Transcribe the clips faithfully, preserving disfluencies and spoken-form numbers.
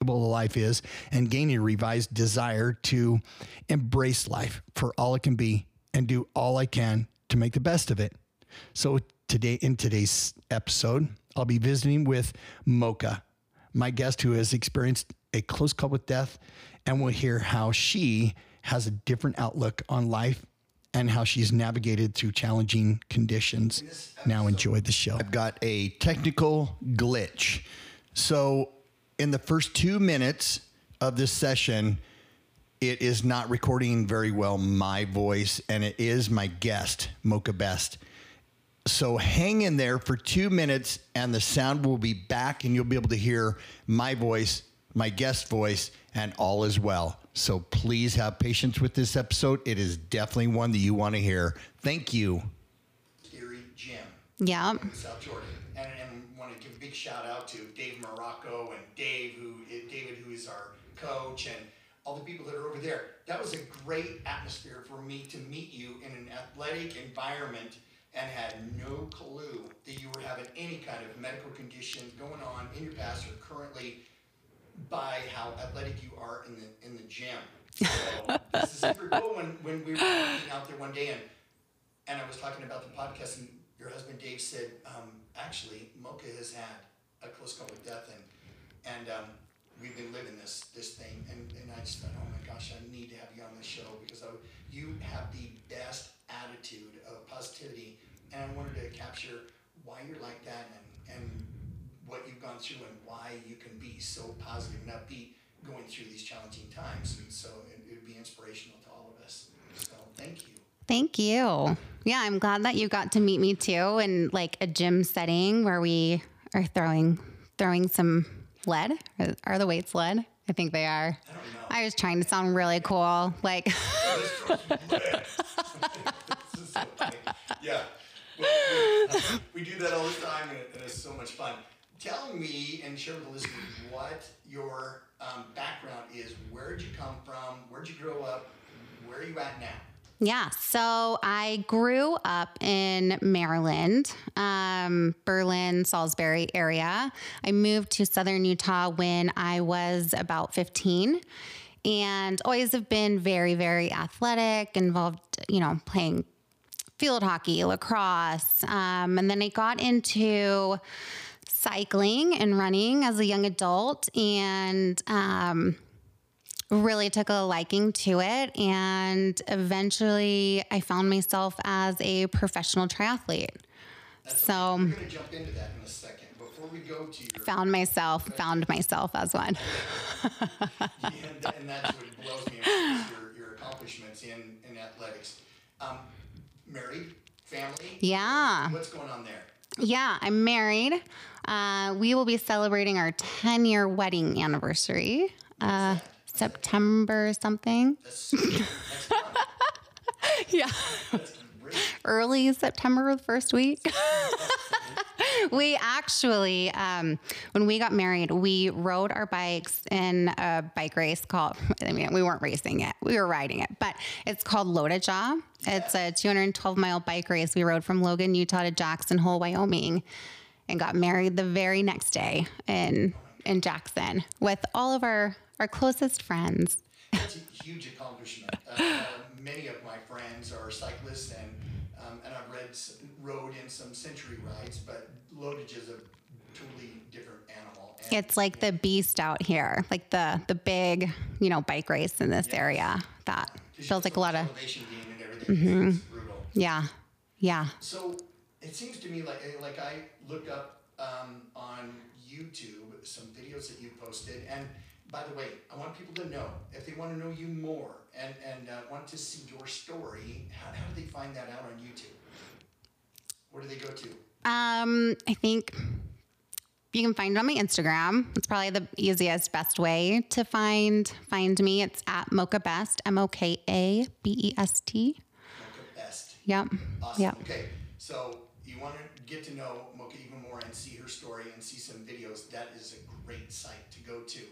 incredible life is and gaining a revised desire to embrace life for all it can be and do all I can to make the best of it. So today, in today's episode, I'll be visiting with Mocha, my guest who has experienced a close call with death, and we'll hear how she has a different outlook on life and how she's navigated through challenging conditions. Now enjoy the show. I've got a technical glitch. So in the first two minutes of this session, it is not recording very well my voice, and it is my guest, Mocha Best. So hang in there for two minutes and the sound will be back and you'll be able to hear my voice, my guest voice, and all is well. So please have patience with this episode. It is definitely one that you want to hear. Thank you. Erie Gym. Yeah. In South Jordan. And, and want to give a big shout out to Dave Morocco and Dave, who David, who is our coach, and all the people that are over there. That was a great atmosphere for me to meet you in an athletic environment and had no clue that you were having any kind of medical condition going on in your past or currently, by how athletic you are in the in the gym. So this is super cool. When, when we were walking out there one day and and I was talking about the podcast, and your husband Dave said, um, actually, Mocha has had a close call with death, and and um, we've been living this this thing. And, and I just thought, oh my gosh, I need to have you on the show because I, you have the best attitude of positivity, and I wanted to capture why you're like that and and what you've gone through and why you can be so positive and upbeat going through these challenging times. And so it, it would be inspirational to all of us. So thank you. Thank you. Yeah, I'm glad that you got to meet me too in like a gym setting where we are throwing throwing some lead. Are, are the weights lead? I think they are. I don't know. I was trying to sound really cool. Like yeah. Well, we, we do that all the time, and, it, and it's so much fun. Tell me and share with the listeners what your um, background is. Where'd you come from? Where'd you grow up? Where are you at now? Yeah, so I grew up in Maryland, um, Berlin, Salisbury area. I moved to Southern Utah when I was about fifteen, and always have been very, very athletic, involved, you know, playing field hockey, lacrosse, um, and then I got into cycling and running as a young adult, and um, really took a liking to it. And eventually I found myself as a professional triathlete. That's so we're going to jump into that in a second. Before we go to your... Found myself, found myself as one. yeah, and, and that's what blows me away, your, your accomplishments in, in athletics. Um, married, family? Yeah. What's going on there? Yeah, I'm married. Uh, we will be celebrating our ten-year wedding anniversary. Uh, September something. That's, that's fun. Yeah. That's great. Early September, the first week. We actually, um, when we got married, we rode our bikes in a bike race called, I mean, we weren't racing it. We were riding it, but it's called Lotajaw. It's a two hundred twelve mile bike race. We rode from Logan, Utah to Jackson Hole, Wyoming, and got married the very next day in, in Jackson with all of our, our closest friends. It's a huge accomplishment. Uh, uh, many of my friends are cyclists, and um, and I've read rode in some century rides, but Lotage is a totally different animal. And It's like the beast out here, like the the big, you know, bike race in this Yes. area. That Because feels like a lot of, elevation game and everything. Mhm. It's, it's brutal. yeah, yeah. So it seems to me like like I looked up um, on YouTube some videos that you posted, and by the way, I want people to know, if they want to know you more and, and uh, want to see your story, how, how do they find that out on YouTube? Where do they go to? Um, I think you can find it on my Instagram. It's probably the easiest, best way to find find me. It's at Mocha Best, M O K A B E S T. Mocha Best. Yep. Awesome. Yep. Okay, so you want to get to know Mocha even more and see her story and see some videos. That is a great site to go to.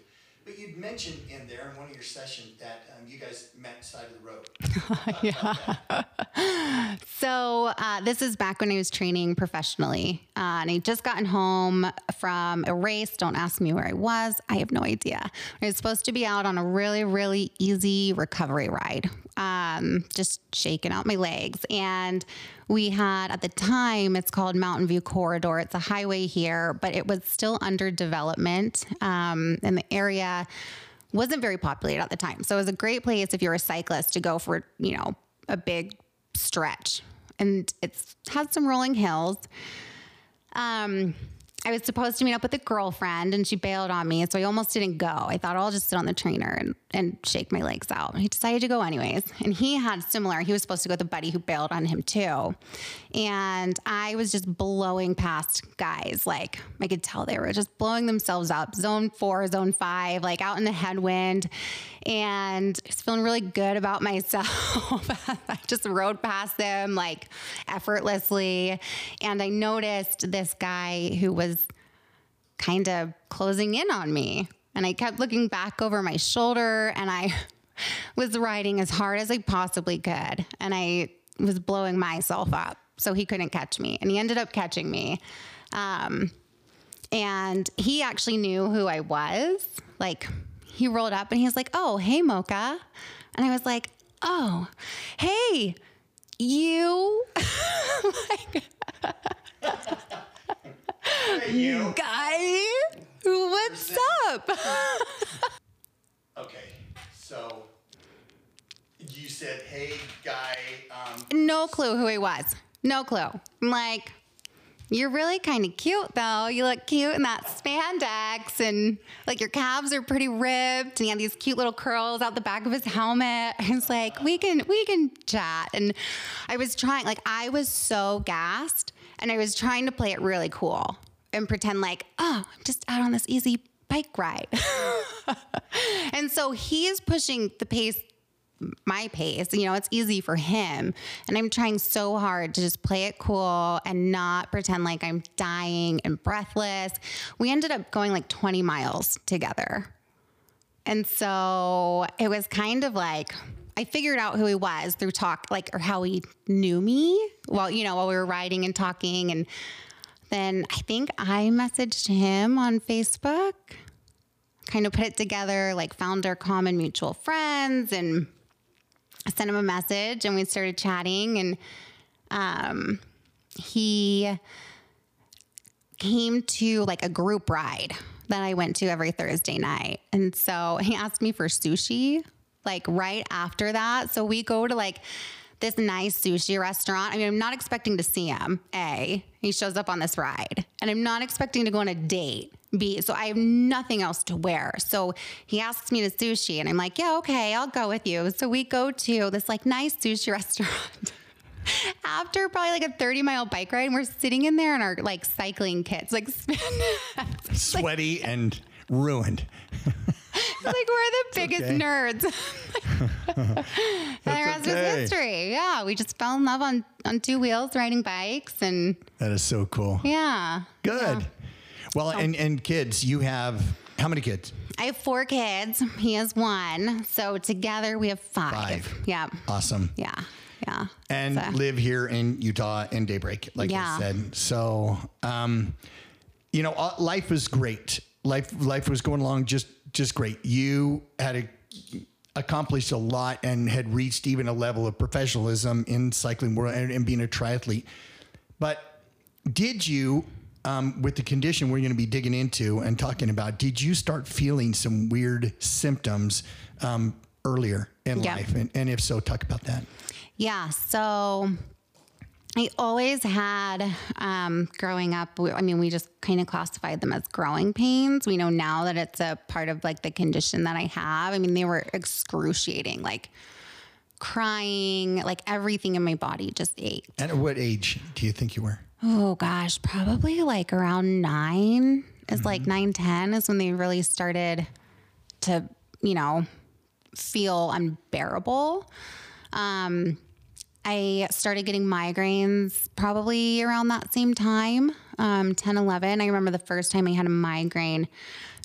But you'd mentioned in there in one of your sessions that um, you guys met side of the road. Yeah. So uh, this is back when I was training professionally. Uh, and I just gotten home from a race. Don't ask me where I was. I have no idea. I was supposed to be out on a really, really easy recovery ride, um, just shaking out my legs. And we had, at the time, it's called Mountain View Corridor. It's a highway here, but it was still under development. Um, and the area wasn't very populated at the time. So it was a great place if you're a cyclist to go for, you know, a big stretch. And it's had some rolling hills. Um, I was supposed to meet up with a girlfriend and she bailed on me. So I almost didn't go. I thought I'll just sit on the trainer and, and shake my legs out. He decided to go anyways. And he had similar, he was supposed to go with a buddy who bailed on him too. And I was just blowing past guys. Like I could tell they were just blowing themselves up. Zone four, zone five, like out in the headwind. And I was feeling really good about myself. I just rode past them like effortlessly. And I noticed this guy who was kind of closing in on me. And I kept looking back over my shoulder and I was riding as hard as I possibly could. And I was blowing myself up so he couldn't catch me. And he ended up catching me. Um, and he actually knew who I was. Like he rolled up and he was like, "Oh, hey, Mocha." And I was like, "Oh, hey, you." Like, Hey, you. guy, what's up? Okay, so you said, "Hey, guy." Um, No clue who he was. No clue. I'm like, "You're really kind of cute, though. You look cute in that spandex, and like your calves are pretty ripped, and he had these cute little curls out the back of his helmet." I was like, "We can, we can chat." And I was trying, like, I was so gassed, and I was trying to play it really cool and pretend like, "Oh, I'm just out on this easy bike ride." And so he's pushing the pace. My pace, you know, it's easy for him. And I'm trying so hard to just play it cool and not pretend like I'm dying and breathless. We ended up going like twenty miles together. And so it was kind of like, I figured out who he was through talk, like, or how he knew me while, you know, while we were riding and talking. And then I think I messaged him on Facebook, kind of put it together, like found our common mutual friends and I sent him a message and we started chatting and um, he came to like a group ride that I went to every Thursday night. And so he asked me for sushi like right after that. So we go to like this nice sushi restaurant. I mean, I'm not expecting to see him. A, he shows up on this ride and I'm not expecting to go on a date. B, so I have nothing else to wear. So he asks me to sushi and I'm like, "Yeah, okay, I'll go with you." So we go to this like nice sushi restaurant after probably like a thirty mile bike ride. And we're sitting in there in our like cycling kits, like sweaty like, and ruined. Like we're the biggest okay. nerds. And the rest was okay. history. Yeah, we just fell in love on, on two wheels riding bikes and That is so cool. yeah. Good. Yeah. Well, and, and kids, you have, how many kids? I have four kids. He has one. So together we have five. Five. Yeah. Awesome. Yeah. Yeah. And So- live here in Utah in Daybreak, like Yeah. I said. So, um, you know, uh, life was great. Life, life was going along just, just great. You had a, accomplished a lot and had reached even a level of professionalism in cycling world and, and being a triathlete. But did you, um, with the condition we're going to be digging into and talking about, did you start feeling some weird symptoms um, earlier in Yeah. life? And, and if so, talk about that. Yeah. So I always had, um, growing up, we, I mean, we just kind of classified them as growing pains. We know now that it's a part of like the condition that I have. I mean, they were excruciating, like crying, like everything in my body just ached. And at what age do you think you were? Oh gosh, probably like around nine is like nine, ten is when they really started to, you know, feel unbearable. Um, I started getting migraines probably around that same time, um, ten, eleven. I remember the first time I had a migraine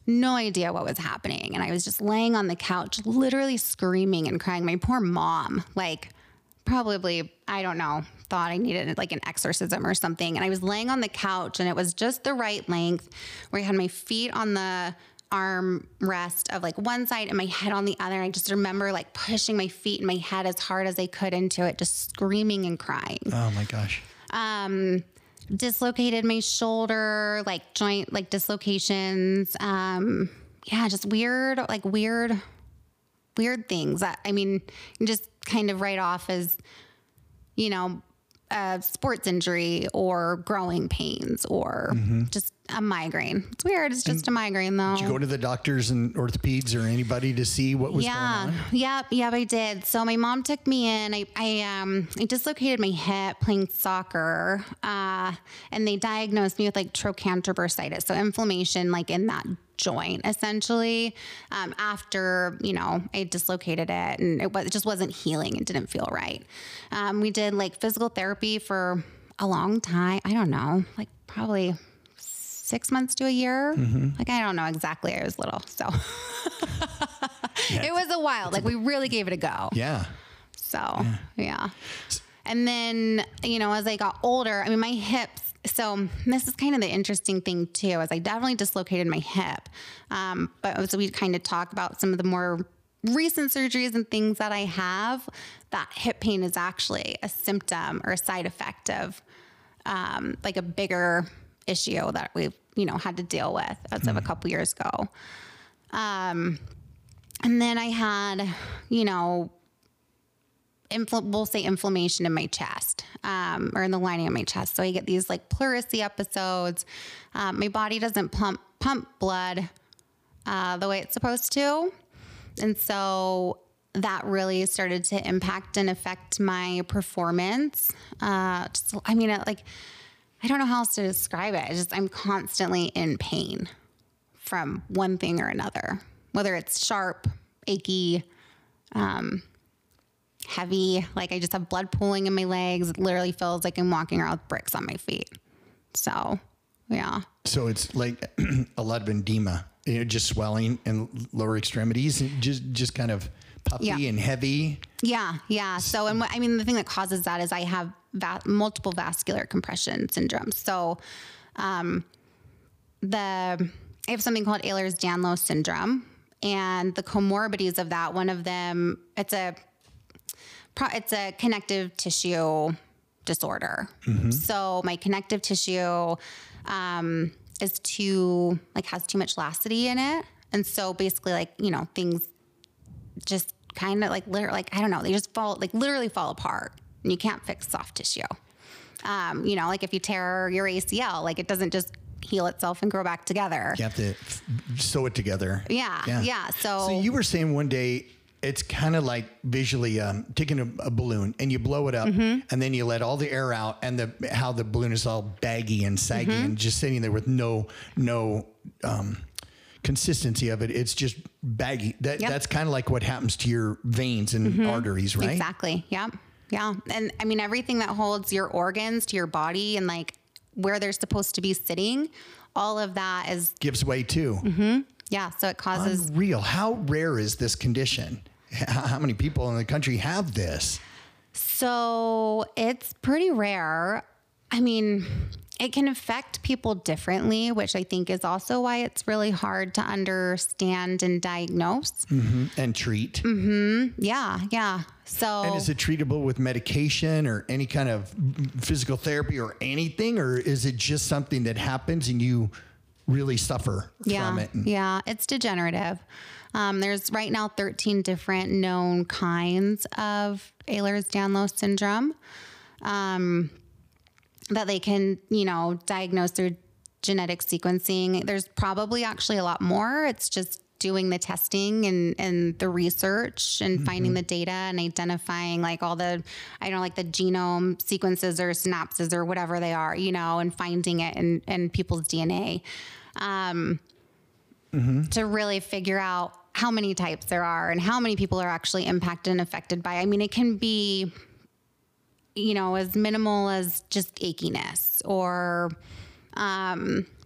no idea what was happening. And I was just laying on the couch, literally screaming and crying. My poor mom, like probably, I don't know, thought I needed like an exorcism or something. And I was laying on the couch and it was just the right length where I had my feet on the arm rest of like one side and my head on the other. I just remember like pushing my feet and my head as hard as I could into it, just screaming and crying. Oh my gosh. Um, dislocated my shoulder, like joint, like dislocations. Um, yeah, just weird, like weird, weird things that, I mean, you just kind of write off as, you know, a sports injury or growing pains or mm-hmm. just a migraine. It's weird. It's just and a migraine though. Did you go to the doctors and orthopeds or anybody to see what was yeah. going on? Yep. Yep. I did. So my mom took me in. I, I, um, I dislocated my hip playing soccer. Uh, and they diagnosed me with like trochanter bursitis. So inflammation, like in that joint essentially, um, after, you know, I dislocated it and it was, it just wasn't healing. It didn't feel right. Um, we did like physical therapy for a long time. I don't know, like probably six months to a year. Mm-hmm. Like, I don't know exactly. I was little. So yeah. It was a while. Like we really gave it a go. Yeah. So yeah. yeah. And then, you know, as I got older, I mean, my hips, so this is kind of the interesting thing too, is I definitely dislocated my hip. Um, but as we kind of talk about some of the more recent surgeries and things that I have, that hip pain is actually a symptom or a side effect of um, like a bigger issue that we've, you know, had to deal with as mm. of a couple years ago. Um, and then I had, you know, Infl- we'll say inflammation in my chest, um, or in the lining of my chest. So I get these like pleurisy episodes. Um, my body doesn't pump, pump blood, uh, the way it's supposed to. And so that really started to impact and affect my performance. Uh, just, I mean, like, I don't know how else to describe it. It's just, I'm constantly in pain from one thing or another, whether it's sharp, achy, um, heavy, like I just have blood pooling in my legs. It literally feels like I'm walking around with bricks on my feet. So, yeah. So it's like a lot of edema, you know, just swelling in lower extremities, just just kind of puffy yeah. and heavy. Yeah, yeah. So, and what, I mean, the thing that causes that is I have va- multiple vascular compression syndromes. So, um, the I have something called Ehlers-Danlos syndrome, and the comorbidities of that. One of them, it's a It's a connective tissue disorder. Mm-hmm. So my connective tissue um, is too, like has too much laxity in it. And so basically like, you know, things just kind of like, literally, like, I don't know, they just fall, like literally fall apart and you can't fix soft tissue. Um, you know, like if you tear your A C L, like it doesn't just heal itself and grow back together. You have to f- sew it together. Yeah. Yeah. yeah. So, so you were saying one day, it's kind of like visually um, taking a, a balloon and you blow it up mm-hmm. and then you let all the air out and the how the balloon is all baggy and saggy mm-hmm. and just sitting there with no no um, consistency of it. It's just baggy. That yep. That's kind of like what happens to your veins and mm-hmm. arteries, right? Exactly. Yeah. Yeah. And I mean, everything that holds your organs to your body and like where they're supposed to be sitting, all of that is gives way too. Mm-hmm. Yeah. So it causes unreal. How rare is this condition? How many people in the country have this? So it's pretty rare. I mean, it can affect people differently, which I think is also why it's really hard to understand and diagnose. Mm-hmm. And treat. Mm-hmm. Yeah, yeah. So, and is it treatable with medication or any kind of physical therapy or anything? Or is it just something that happens and you really suffer yeah, from it? Yeah, it's degenerative. Um, there's right now thirteen different known kinds of Ehlers-Danlos syndrome um, that they can, you know, diagnose through genetic sequencing. There's probably actually a lot more. It's just doing the testing and, and the research and mm-hmm. finding the data and identifying like all the, I don't know, like the genome sequences or synapses or whatever they are, you know, and finding it in, in people's D N A um, mm-hmm. to really figure out how many types there are and how many people are actually impacted and affected by. I mean, it can be, you know, as minimal as just achiness or, um,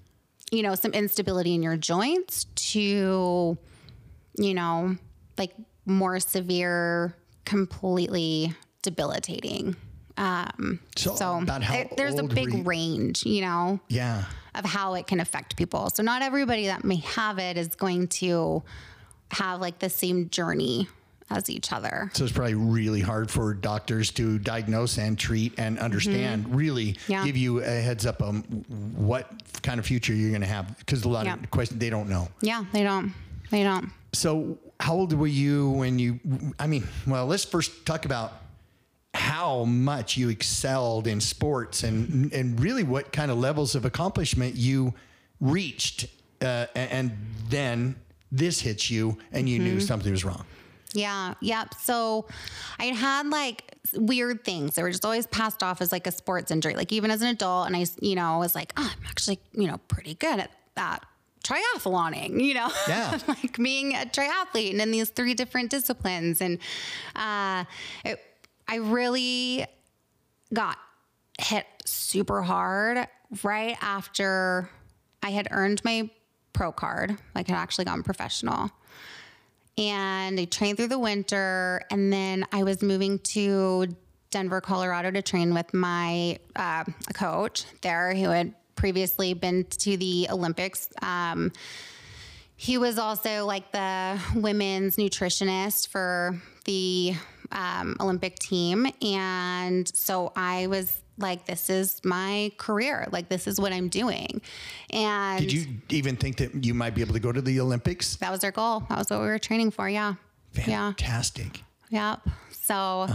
you know, some instability in your joints to, you know, like more severe, completely debilitating. Um, So so about how it- there's a old big were you? range, you know, Yeah. of how it can affect people. So not everybody that may have it is going to have like the same journey as each other. So it's probably really hard for doctors to diagnose and treat and understand, really Mm-hmm. Yeah. give you a heads up on what kind of future you're going to have. Because a lot Yeah. of questions they don't know. Yeah, they don't. They don't. So how old were you when you, I mean, well, let's first talk about how much you excelled in sports and, and really what kind of levels of accomplishment you reached. Uh, and, and then this hits you and you Mm-hmm. knew something was wrong. Yeah. Yep. So I had like weird things that were just always passed off as like a sports injury, like even as an adult. And I, you know, was like, oh, I'm actually, you know, pretty good at that triathloning, you know, Yeah. like being a triathlete and in these three different disciplines. And, uh, it, I really got hit super hard right after I had earned my pro card, like had actually gone professional. And I trained through the winter, and then I was moving to Denver, Colorado to train with my uh, coach there who had previously been to the Olympics. Um, he was also like the women's nutritionist for the um, Olympic team. And so I was like, this is my career. Like, this is what I'm doing. And Did you even think that you might be able to go to the Olympics? that was our goal. That was what we were training for. Yeah. Fantastic. Yeah. Yep. So,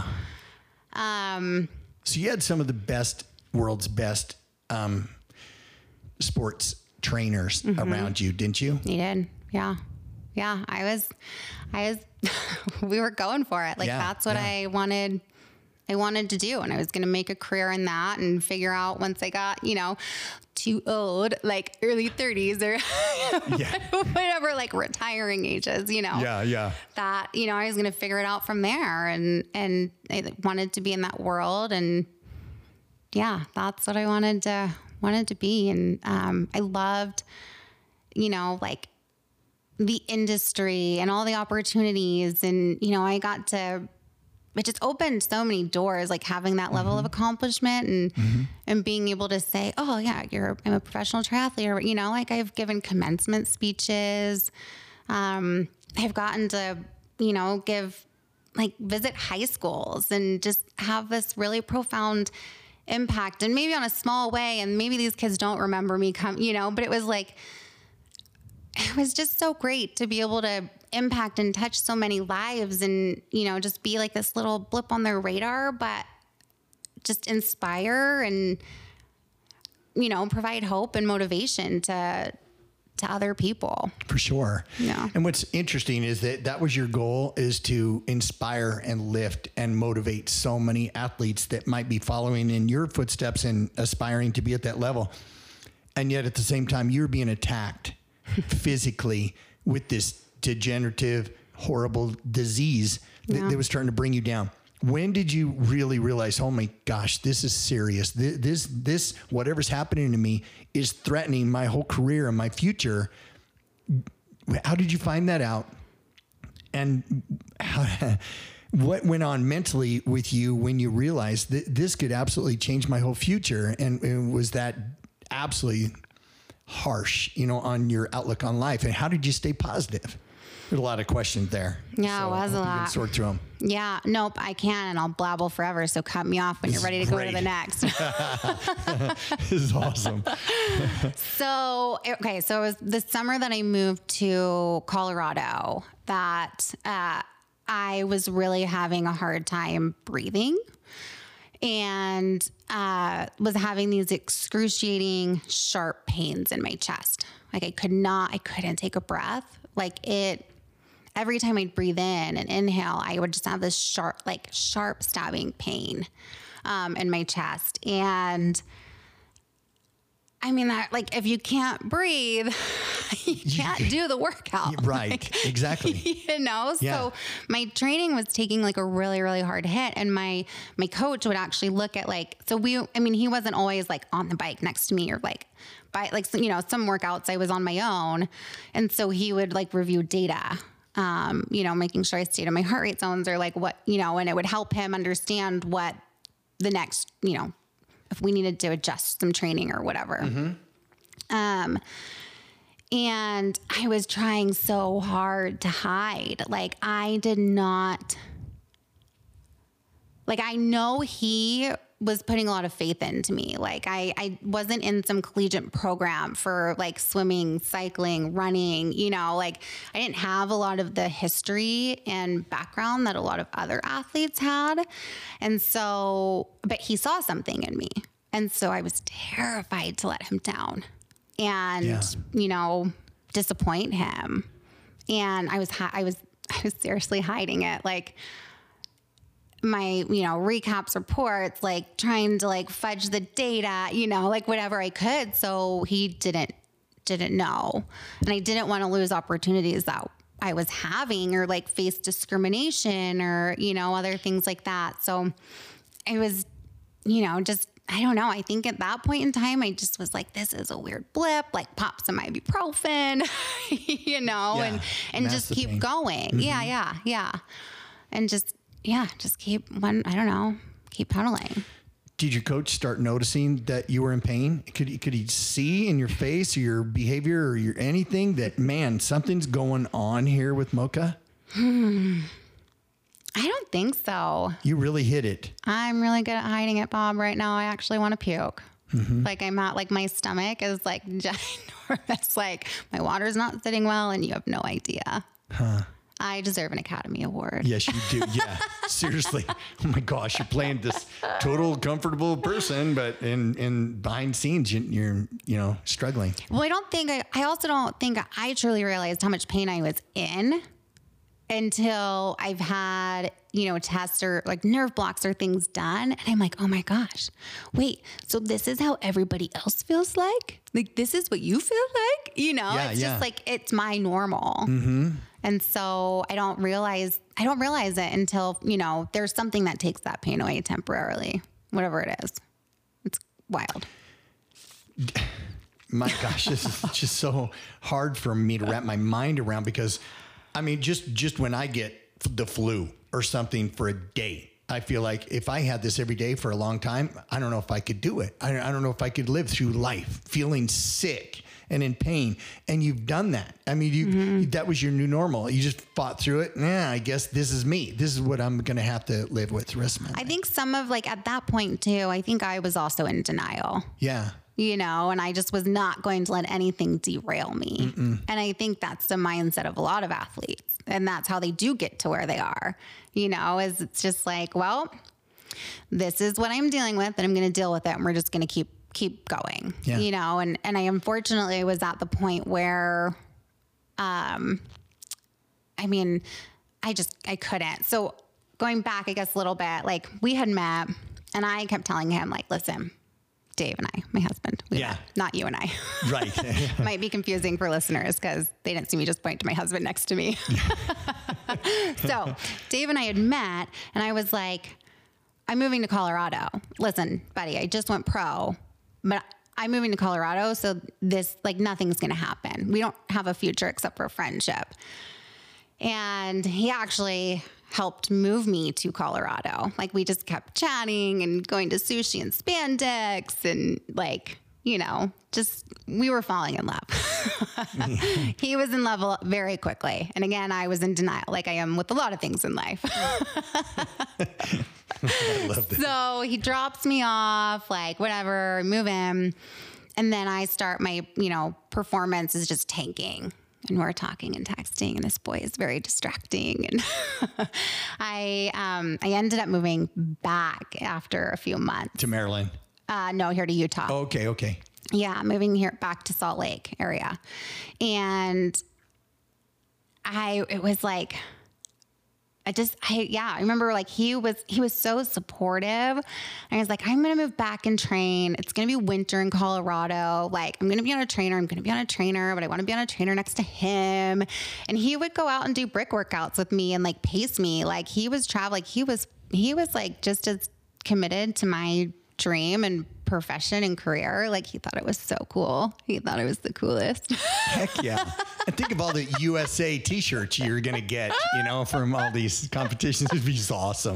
um, So you had some of the best, world's best um, sports trainers Mm-hmm. around you, didn't you? you did. Yeah. Yeah. I was, I was, we were going for it. Like, Yeah, that's what yeah. I wanted. I wanted to do. And I was going to make a career in that and figure out once I got, you know, too old, like early thirties or Yeah. whatever, like retiring ages, you know, yeah. that, you know, I was going to figure it out from there. And, and I wanted to be in that world. And yeah, that's what I wanted to, wanted to be. And, um, I loved, you know, like the industry and all the opportunities. And, you know, I got to, it just opened so many doors, like having that level of accomplishment and, and being able to say, oh yeah, you're, I'm a professional triathlete, or, you know, like I've given commencement speeches. Um, I've gotten to, you know, give like visit high schools and just have this really profound impact, and maybe on a small way. And maybe these kids don't remember me come, you know, but it was like, it was just so great to be able to impact and touch so many lives and, you know, just be like this little blip on their radar, but just inspire and, you know, provide hope and motivation to, to other people. For sure. Yeah. And what's interesting is that that was your goal, is to inspire and lift and motivate so many athletes that might be following in your footsteps and aspiring to be at that level. And yet at the same time, you're being attacked physically with this degenerative, horrible disease that, Yeah. that was starting to bring you down. When did you really realize, oh my gosh, this is serious. This, this, this, whatever's happening to me is threatening my whole career and my future. How did you find that out? And how, what went on mentally with you when you realized that this could absolutely change my whole future? And, and was that absolutely harsh, you know, on your outlook on life? And how did you stay positive? There's a lot of questions there. Yeah, it was I a hope you can lot. sort through them. Yeah, nope, I can, and I'll blabble forever. So cut me off when This you're ready is to go to great. the next. This is awesome. So, okay, so it was the summer that I moved to Colorado that uh, I was really having a hard time breathing and uh, was having these excruciating, sharp pains in my chest. Like I could not, I couldn't take a breath. Like it, every time I'd breathe in and inhale, I would just have this sharp, like sharp stabbing pain um, in my chest. And I mean, that like if you can't breathe, you can't do the workout. Right. Like, Exactly. You know, Yeah. so my training was taking like a really, really hard hit. And my, my coach would actually look at like, so we, I mean, he wasn't always like on the bike next to me or like by like, you know, some workouts I was on my own. And so he would like review data, um, you know, making sure I stayed in my heart rate zones or like what, you know, and it would help him understand what the next, you know, if we needed to adjust some training or whatever. Mm-hmm. Um, and I was trying so hard to hide. Like I did not, like, I know he was putting a lot of faith into me. Like I, I wasn't in some collegiate program for like swimming, cycling, running, you know, like I didn't have a lot of the history and background that a lot of other athletes had. And so, but he saw something in me. And so I was terrified to let him down and, Yeah. you know, disappoint him. And I was, hi- I was, I was seriously hiding it. Like, my, you know, recaps, reports, like trying to like fudge the data, you know, like whatever I could. So he didn't, didn't know. And I didn't want to lose opportunities that I was having or like face discrimination or, you know, other things like that. So I was, you know, just, I don't know. I think at that point in time, I just was like, this is a weird blip, like pop some ibuprofen, you know, Yeah, and, and just massive keep pain. going. Mm-hmm. Yeah. Yeah. Yeah. And just, yeah, just keep one, I don't know, keep pedaling. Did your coach start noticing that you were in pain? Could he, could he see in your face or your behavior or your anything that, man, something's going on here with Mocha? Hmm. I don't think so. You really hit it. I'm really good at hiding it, Bob. Right now, I actually want to puke. Mm-hmm. Like I'm at, like my stomach is like ginormous. Like my water's not sitting well and you have no idea. Huh. I deserve an Academy Award. Yes, you do. Yeah, seriously. Oh my gosh, you're playing this total comfortable person, but in, in behind scenes, you, you're, you know, struggling. Well, I don't think, I, I also don't think I truly realized how much pain I was in until I've had, you know, tests or like nerve blocks or things done. And I'm like, oh my gosh, wait, so this is how everybody else feels like? Like, this is what you feel like? You know, Yeah, it's yeah. just like, it's my normal. Mm-hmm. And so I don't realize, I don't realize it until, you know, there's something that takes that pain away temporarily, whatever it is. It's wild. My gosh, this is just so hard for me to wrap my mind around because, I mean, just, just when I get the flu or something for a day, I feel like if I had this every day for a long time, I don't know if I could do it. I, I don't know if I could live through life feeling sick and in pain. And you've done that. I mean, you mm-hmm. that was your new normal. You just fought through it. Yeah, I guess this is me. This is what I'm going to have to live with the rest of my life. I think some of like at that point too, I think I was also in denial. Yeah. You know, and I just was not going to let anything derail me. Mm-mm. And I think that's the mindset of a lot of athletes. And that's how they do get to where they are, you know, is it's just like, well, this is what I'm dealing with and I'm going to deal with it. And we're just going to keep, keep going, yeah. you know? And, and I unfortunately was at the point where, um, I mean, I just, I couldn't. So going back, I guess a little bit, like we had met and I kept telling him like, listen, Dave and I, my husband, we yeah, met, not you and I. Right. Might be confusing for listeners because they didn't see me just point to my husband next to me. So Dave and I had met and I was like, I'm moving to Colorado. Listen, buddy, I just went pro, but I'm moving to Colorado. So this, like nothing's going to happen. We don't have a future except for friendship. And he actually helped move me to Colorado. Like we just kept chatting and going to sushi and spandex and like, you know, just, we were falling in love. He was in love very quickly. And again, I was in denial like I am with a lot of things in life. I love that. So he drops me off, like whatever, move in. And then I start my, you know, performance is just tanking. And we're talking and texting, and this boy is very distracting. And I, um, I ended up moving back after a few months to Maryland. Uh, no, here to Utah. Oh, okay, okay. Yeah, moving here back to Salt Lake area, and I, it was like, I just, I, yeah, I remember like he was, he was so supportive. And I was like, I'm going to move back and train. It's going to be winter in Colorado. Like, I'm going to be on a trainer. I'm going to be on a trainer, but I want to be on a trainer next to him. And he would go out and do brick workouts with me and like pace me. Like he was traveling. He was, he was like just as committed to my dream and profession and career. Like he thought it was so cool. He thought it was the coolest. Heck yeah. And think of all the U S A t-shirts you're going to get, you know, from all these competitions. It'd be awesome.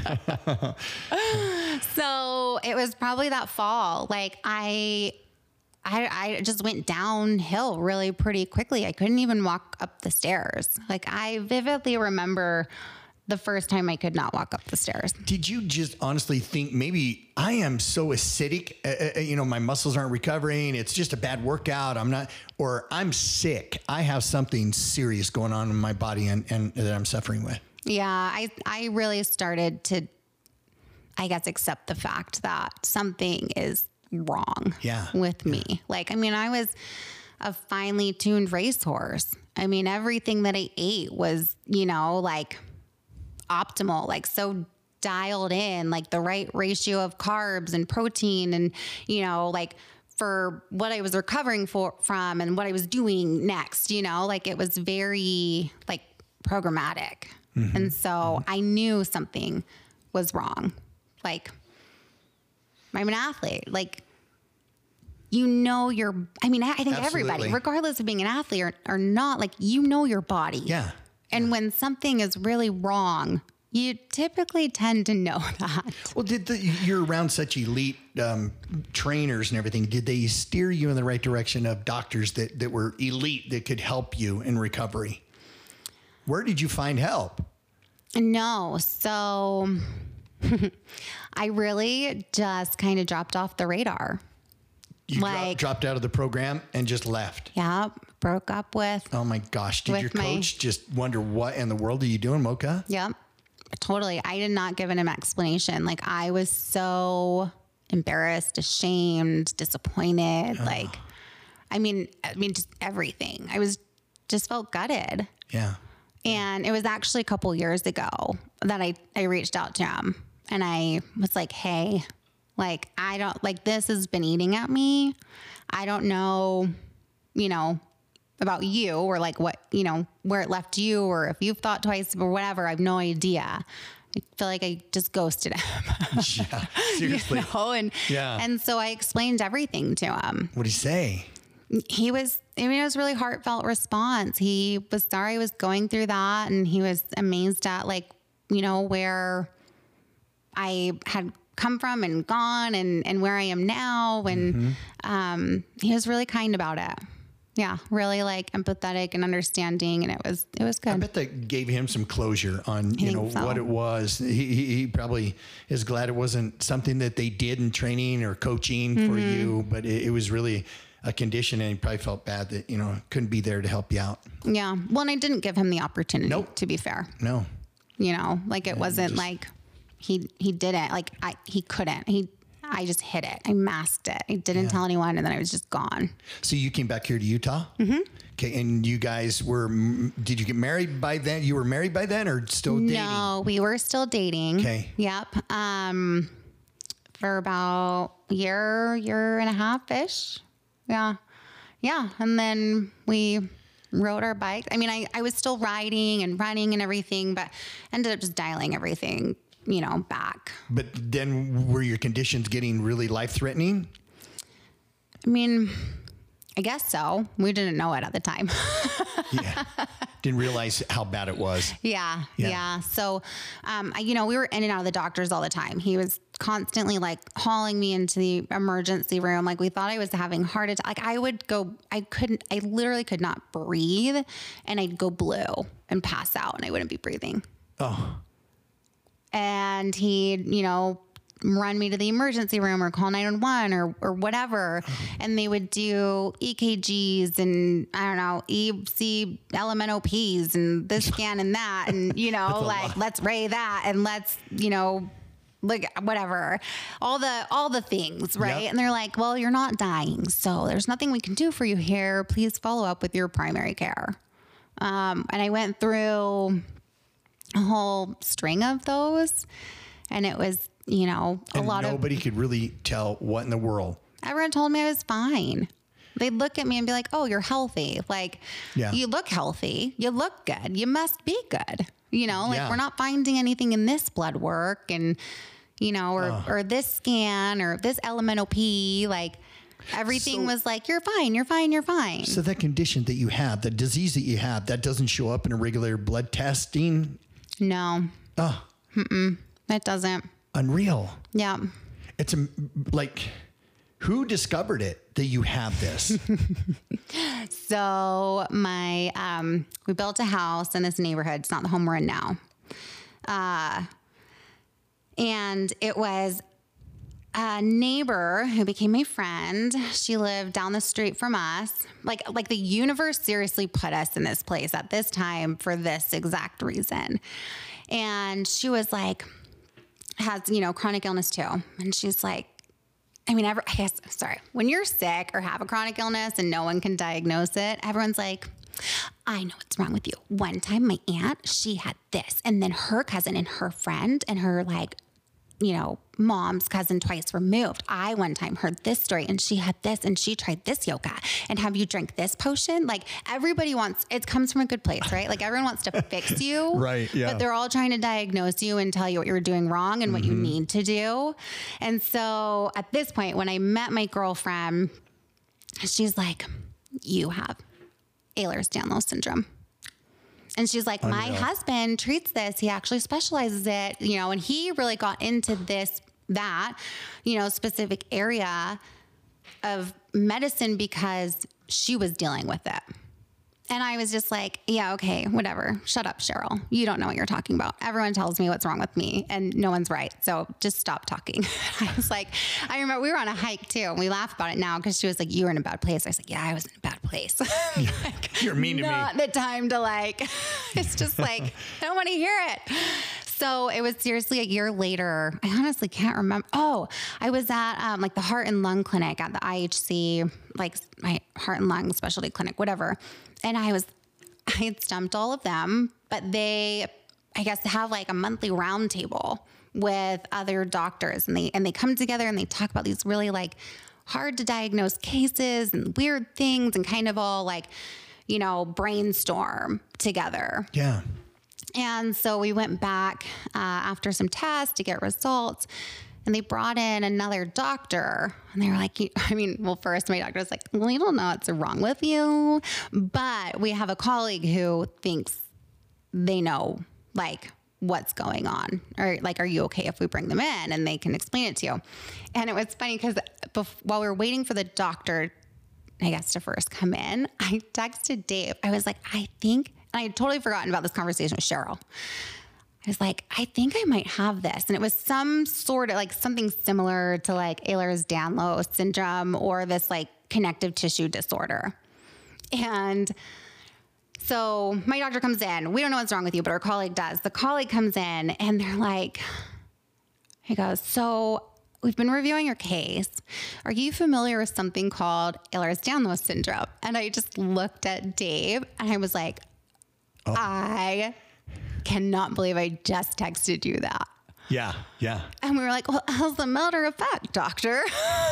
So it was probably that fall. Like I, I, I just went downhill really pretty quickly. I couldn't even walk up the stairs. Like I vividly remember the first time I could not walk up the stairs. Did you just honestly think maybe I am so acidic, uh, uh, you know, my muscles aren't recovering. It's just a bad workout. I'm not, or I'm sick. I have something serious going on in my body and, and that I'm suffering with. Yeah. I, I really started to, I guess, accept the fact that something is wrong yeah. with me. Yeah. Like, I mean, I was a finely tuned racehorse. I mean, everything that I ate was, you know, like, optimal, like so dialed in, like the right ratio of carbs and protein and, you know, like for what I was recovering for from and what I was doing next, you know, like it was very like programmatic. Mm-hmm. And so mm-hmm. I knew something was wrong. Like I'm an athlete, like, you know, your, I mean, I think Absolutely. Everybody, regardless of being an athlete or, or not, like, you know, your body. Yeah. And when something is really wrong, you typically tend to know that. Well, did the, you're around such elite um, trainers and everything. Did they steer you in the right direction of doctors that, that were elite that could help you in recovery? Where did you find help? No. So I really just kind of dropped off the radar. You like, dro- dropped out of the program and just left. Yeah. Broke up with. Oh my gosh. Did your coach my, just wonder what in the world are you doing, Mocha? Yep. Totally. I did not give him an explanation. Like I was so embarrassed, ashamed, disappointed. Oh. Like, I mean, I mean, just everything. I was just felt gutted. Yeah. And it was actually a couple years ago that I, I reached out to him and I was like, hey, like, I don't like, this has been eating at me. I don't know, you know, about you or like what, you know, where it left you or if you've thought twice or whatever. I have no idea. I feel like I just ghosted him. Yeah, seriously. You know? And, yeah. and so I explained everything to him. What did he say? He was, I mean, it was a really heartfelt response. He was sorry I was going through that. And he was amazed at like, you know, where I had come from and gone and, and where I am now. And, mm-hmm. um, he was really kind about it. Yeah. Really like empathetic and understanding. And it was, it was good. I bet that gave him some closure on, you know, so. what it was. He, he, he probably is glad it wasn't something that they did in training or coaching mm-hmm. for you, but it, it was really a condition and he probably felt bad that, you know, couldn't be there to help you out. Yeah. Well, and I didn't give him the opportunity nope. to be fair. No. You know, like it yeah, wasn't just, like he, he didn't like, I, he couldn't, he, I just hid it. I masked it. I didn't yeah. tell anyone. And then I was just gone. So you came back here to Utah? Mm-hmm. Okay. And you guys were, did you get married by then? You were married by then or still dating? No, we were still dating. Okay. Yep. Um, for about a year, year and a half ish. Yeah. Yeah. And then we rode our bikes. I mean, I, I was still riding and running and everything, but ended up just dialing everything, you know, back. But then were your conditions getting really life-threatening? I mean, I guess so. We didn't know it at the time. Yeah. Didn't realize how bad it was. Yeah. Yeah. yeah. So, um, I, you know, we were in and out of the doctors all the time. He was constantly like hauling me into the emergency room. Like we thought I was having heart attack. Like I would go, I couldn't, I literally could not breathe and I'd go blue and pass out and I wouldn't be breathing. Oh. And he'd, you know, run me to the emergency room or call nine one one or, or whatever. And they would do E K Gs and I don't know, E C L M N O Ps and this scan and that. And, you know, like, lot. let's ray that and let's, you know, like whatever, all the, all the things. Right. Yep. And they're like, well, you're not dying. So there's nothing we can do for you here. Please follow up with your primary care. Um, and I went through a whole string of those. And it was, you know, a And lot of, nobody could really tell what in the world. everyone told me I was fine. They'd look at me and be like, oh, you're healthy. Like, Yeah. you look healthy. You look good. You must be good. You know, like Yeah. we're not finding anything in this blood work and, you know, or, or this scan or this elemental P. Like everything So- was like, you're fine. You're fine. You're fine. So that condition that you have, the disease that you have, that doesn't show up in a regular blood testing. No, Oh, it doesn't. unreal. Yeah. It's a, like, who discovered it that you have this? So my, um, we built a house in this neighborhood. It's not the home we're in now. Uh, and it was a neighbor who became my friend. She lived down the street from us. Like, like the universe seriously put us in this place at this time for this exact reason. And she was like, has, you know, chronic illness too. And she's like, I mean, ever, I guess, sorry, when you're sick or have a chronic illness and no one can diagnose it, everyone's like, I know what's wrong with you. One time my aunt, she had this, and then her cousin and her friend and her like, you know, mom's cousin twice removed. I one time heard this story and she had this and she tried this yoga. And have you drank this potion? Like everybody wants, it comes from a good place, right? Like everyone wants to fix you. Right, yeah. But they're all trying to diagnose you and tell you what you're doing wrong and what you need to do. And so at this point, when I met my girlfriend, she's like, you have Ehlers-Danlos syndrome. And she's like, my Unreal. husband treats this. He actually specializes it, you know, and he really got into this, that, you know, specific area of medicine because she was dealing with it. And I was just like, yeah, okay, whatever. Shut up, Cheryl. You don't know what you're talking about. Everyone tells me what's wrong with me and no one's right. So just stop talking. I was like, I remember we were on a hike too. And we laugh about it now because she was like, you were in a bad place. I was like, yeah, I was in a bad place. Like, You're mean to me. not the time to like, it's just like, I don't want to hear it. So it was seriously a year later. I honestly can't remember. Oh, I was at um, like the heart and lung clinic at the I H C, like my heart and lung specialty clinic, whatever. And I was, I had stumped all of them, but they, I guess, have like a monthly round table with other doctors, and they and they come together and they talk about these really like hard to diagnose cases and weird things and kind of all like, you know, brainstorm together. Yeah. And so we went back uh, after some tests to get results, and they brought in another doctor, and they were like, I mean, well, first my doctor was like, well, we don't know what's wrong with you, but we have a colleague who thinks they know like what's going on, or like, are you okay if we bring them in and they can explain it to you? And it was funny because bef- while we were waiting for the doctor, I guess, to first come in, I texted Dave. I was like, I think, and I had totally forgotten about this conversation with Cheryl. I was like, I think I might have this. And it was some sort of like something similar to like Ehlers-Danlos syndrome or this like connective tissue disorder. And so my doctor comes in. We don't know what's wrong with you, but our colleague does. The colleague comes in and they're like, he goes, so we've been reviewing your case. Are you familiar with something called Ehlers-Danlos syndrome? And I just looked at Dave and I was like, oh. I cannot believe I just texted you that. Yeah. Yeah. And we were like, well, how's the matter of fact, doctor?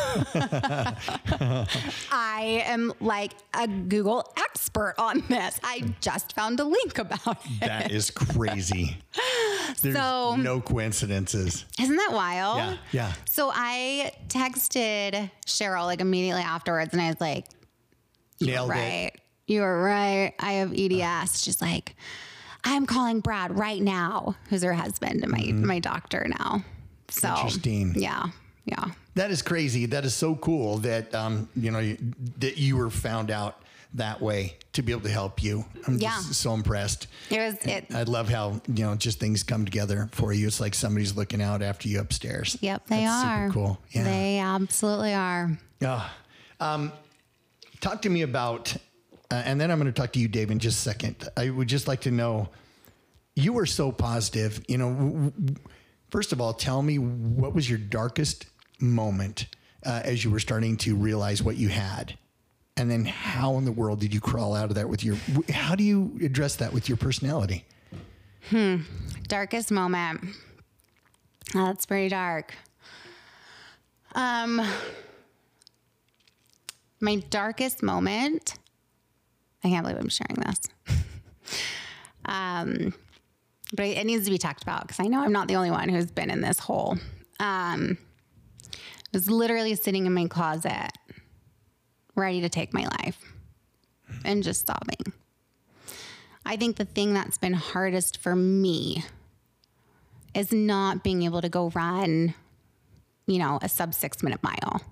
I am like a Google expert on this. I just found a link about it. That is crazy. There's So- no coincidences. Isn't that wild? Yeah. Yeah. So I texted Cheryl like immediately afterwards and I was like, Nailed it. right. You were right. I have E D S. She's like, I'm calling Brad right now, who's her husband and my, Mm-hmm. my doctor now. So Interesting. Yeah. Yeah. That is crazy. That is so cool that, um, you know, you, that you were found out that way to be able to help you. I'm Yeah. just so impressed. It was, it, I love how, you know, just things come together for you. It's like somebody's looking out after you upstairs. yep, they That's are. super cool. Yeah. They absolutely are. Yeah. Um, talk to me about, uh, and then I'm going to talk to you, Dave, in just a second. I would just like to know, you were so positive. You know, w- w- first of all, tell me, what was your darkest moment uh, as you were starting to realize what you had? And then how in the world did you crawl out of that with your, how do you address that with your personality? darkest moment. Oh, that's pretty dark. Um, my darkest moment. I can't believe I'm sharing this. um, but it needs to be talked about because I know I'm not the only one who's been in this hole. Um, I was literally sitting in my closet, ready to take my life, and just sobbing. I think the thing that's been hardest for me is not being able to go run, you know, a sub six minute mile.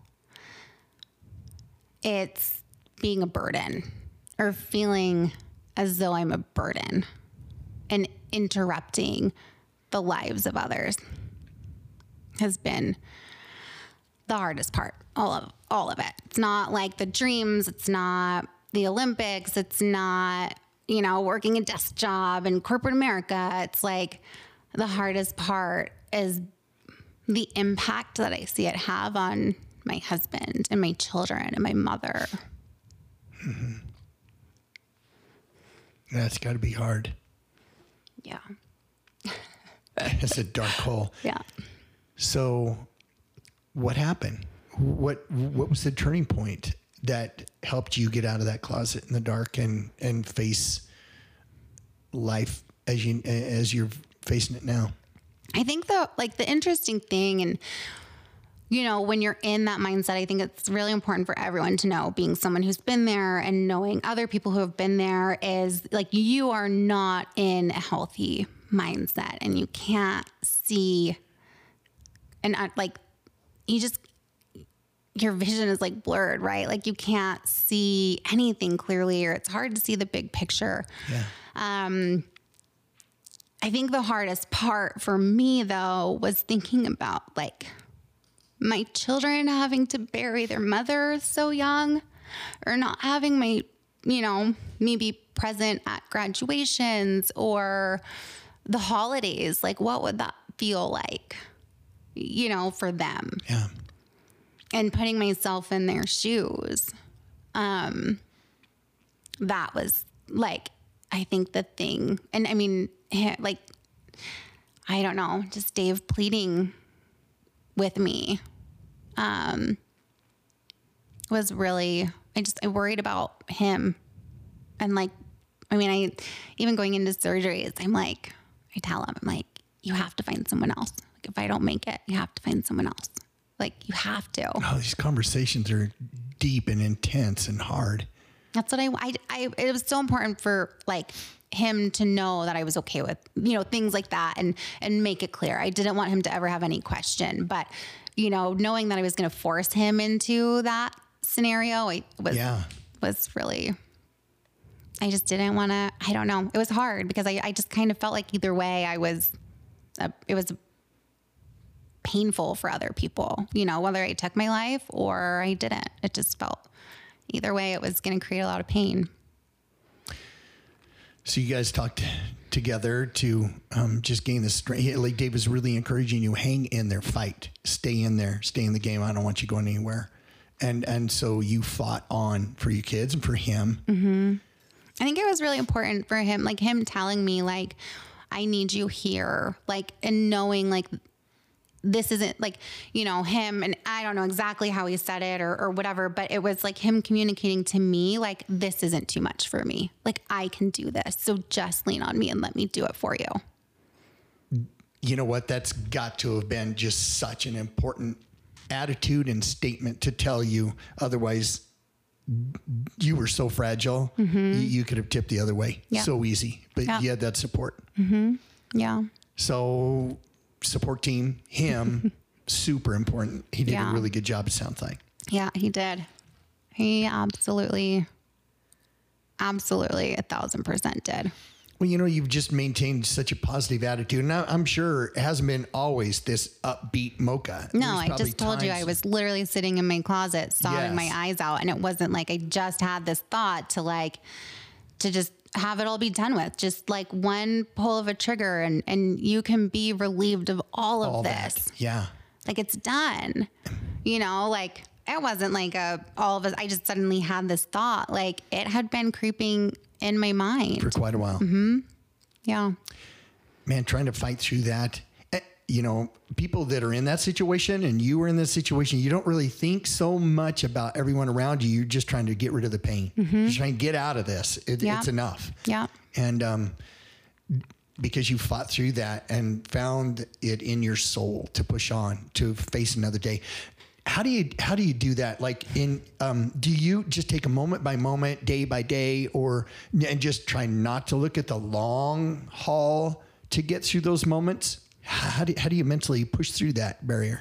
It's being a burden or feeling as though I'm a burden and interrupting the lives of others has been the hardest part. All of, all of it. It's not like the dreams. It's not the Olympics. It's not, you know, working a desk job in corporate America. It's like the hardest part is the impact that I see it have on my husband and my children and my mother. Mm-hmm. That's got to be hard. Yeah. It's a dark hole. Yeah. So what happened? What what was the turning point that helped you get out of that closet in the dark and, and face life as you as you're facing it now? I think the like the interesting thing, and you know, when you're in that mindset, I think it's really important for everyone to know, being someone who's been there and knowing other people who have been there, is like you are not in a healthy mindset and you can't see, and uh, like you just, your vision is like blurred, right? Like you can't see anything clearly, or it's hard to see the big picture. Yeah. Um, I think the hardest part for me though was thinking about like my children having to bury their mother so young, or not having my, you know, maybe present at graduations or the holidays. Like, what would that feel like, you know, for them? Yeah. And putting myself in their shoes. Um, that was like, I think the thing, and I mean, like, I don't know, just Dave pleading with me, um, was really, I just, I worried about him. And like, I mean, I, even going into surgeries, I'm like, I tell him, I'm like, you have to find someone else. Like, if I don't make it, you have to find someone else. Like, you have to. Oh, these conversations are deep and intense and hard. That's what I, I, I, it was so important for like him to know that I was okay with, you know, things like that, and, and make it clear. I didn't want him to ever have any question, but you know, knowing that I was going to force him into that scenario, I was, yeah. was really, I just didn't want to, I don't know. It was hard because I, I just kind of felt like either way I was, uh, it was painful for other people, you know, whether I took my life or I didn't. It just felt, either way, it was going to create a lot of pain. So you guys talked together to um, just gain the strength. Like Dave was really encouraging you, hang in there, fight, stay in there, stay in the game. I don't want you going anywhere. And and so you fought on for your kids and for him. Mm-hmm. I think it was really important for him, like him telling me, like, I need you here, like, and knowing like this isn't like, you know, him, and I don't know exactly how he said it or, or whatever, but it was like him communicating to me, like, this isn't too much for me. Like, I can do this. So just lean on me and let me do it for you. You know what? That's got to have been just such an important attitude and statement to tell you. Otherwise, you were so fragile. Mm-hmm. you, you could have tipped the other way. Yeah. So easy, but yeah. you had that support. Mm-hmm. Yeah. So support team, him, super important. He did yeah. a really good job, it sounds like. Yeah, he did. He absolutely, absolutely a thousand percent did. Well, you know, you've just maintained such a positive attitude. And I'm sure it hasn't been always this upbeat Mocha. No, I just told you I was literally sitting in my closet, sobbing yes. my eyes out. And it wasn't like I just had this thought to like, to just have it all be done with. Just like one pull of a trigger and, and you can be relieved of all of all this. That. Yeah. Like it's done, you know, like it wasn't like a, all of us, I just suddenly had this thought, like it had been creeping in my mind for quite a while. Mm-hmm. Yeah. man, trying to fight through that. Eh, You know, people that are in that situation and you were in this situation, you don't really think so much about everyone around you. You're just trying to get rid of the pain. You're trying to get out of this. It, Yeah. It's enough. Yeah. And um, because you fought through that and found it in your soul to push on, to face another day. How do you how do you do that? Like in um, do you just take a moment by moment, day by day, or and just try not to look at the long haul to get through those moments? How do how do you mentally push through that barrier?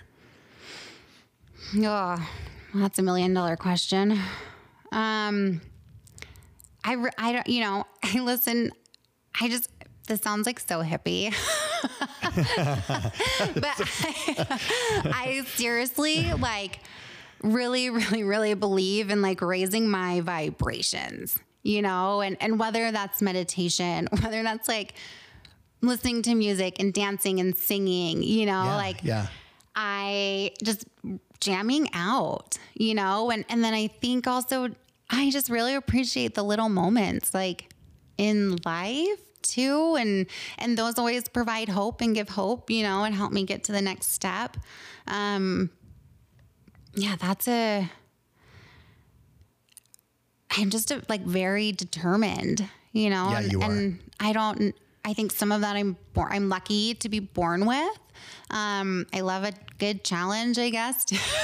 Oh, that's a million dollar question. Um, I, re- I don't, you know, I listen, I just, this sounds like so hippie, but I, I seriously like really, really, really believe in like raising my vibrations, you know, and, and whether that's meditation, whether that's like listening to music and dancing and singing, you know, Yeah, like yeah. I just jamming out, you know, and, and then I think also I just really appreciate the little moments like in life too. And, and those always provide hope and give hope, you know, and help me get to the next step. Um, yeah, that's a, I'm just a, like very determined, you know, Yeah, and, you are. and I don't, I think some of that I'm born, I'm lucky to be born with. Um, I love a good challenge, I guess,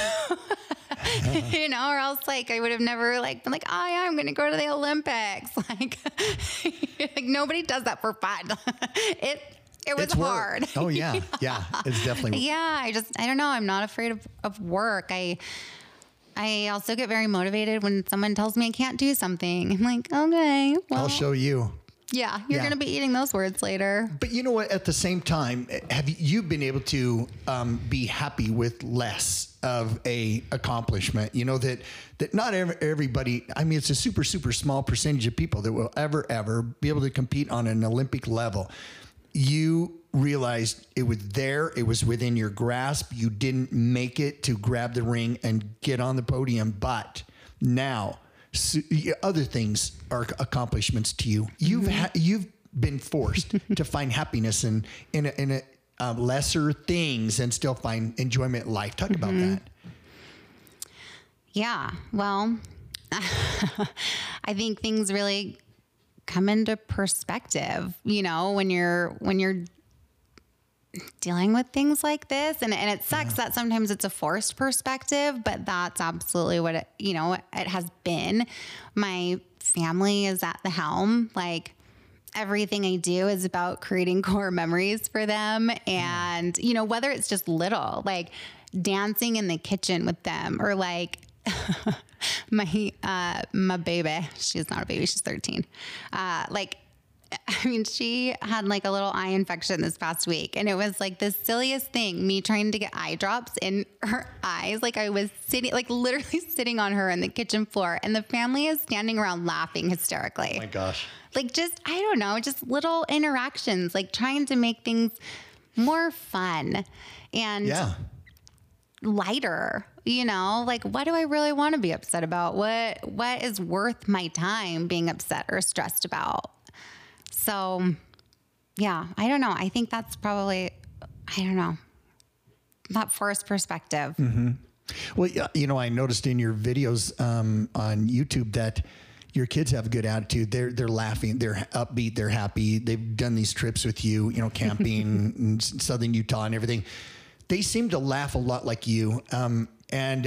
you know, or else like I would have never like been like, oh yeah, I'm going to go to the Olympics. Like, like nobody does that for fun. it, it was It's work. hard. Oh yeah. Yeah. It's definitely Yeah. I just, I don't know. I'm not afraid of, of work. I, I also get very motivated when someone tells me I can't do something. I'm like, okay, well, I'll show you. yeah, you're Yeah. going to be eating those words later. But you know what? At the same time, have you been able to um, be happy with less of a accomplishment? You know that that not ev- everybody. I mean, it's a super super small percentage of people that will ever ever be able to compete on an Olympic level. You realized it was there. It was within your grasp. You didn't make it to grab the ring and get on the podium, but now. So, other things are accomplishments to you. You've ha- you've been forced to find happiness in in a, in a, uh, lesser things and still find enjoyment in life. Talk about that. Yeah. Well, I think things really come into perspective, you know, when you're, when you're dealing with things like this. And, and it sucks that sometimes it's a forced perspective, but that's absolutely what it, you know, it has been. My family is at the helm. Like everything I do is about creating core memories for them. And, you know, whether it's just little, like dancing in the kitchen with them or like, my, uh, my baby, she's not a baby, she's thirteen. Uh, like, I mean, she had like a little eye infection this past week, and it was like the silliest thing, me trying to get eye drops in her eyes. Like I was sitting, like literally sitting on her on the kitchen floor, and the family is standing around laughing hysterically. Oh my gosh. Like just, I don't know, just little interactions, like trying to make things more fun and Yeah. lighter, you know, like what do I really want to be upset about? What, what is worth my time being upset or stressed about? So yeah, I don't know. I think that's probably, I don't know, that forced perspective. Mm-hmm. Well, yeah, you know, I noticed in your videos um, on YouTube that your kids have a good attitude. They're they're laughing. They're upbeat. They're happy. They've done these trips with you, you know, camping in southern Utah and everything. They seem to laugh a lot like you, um, and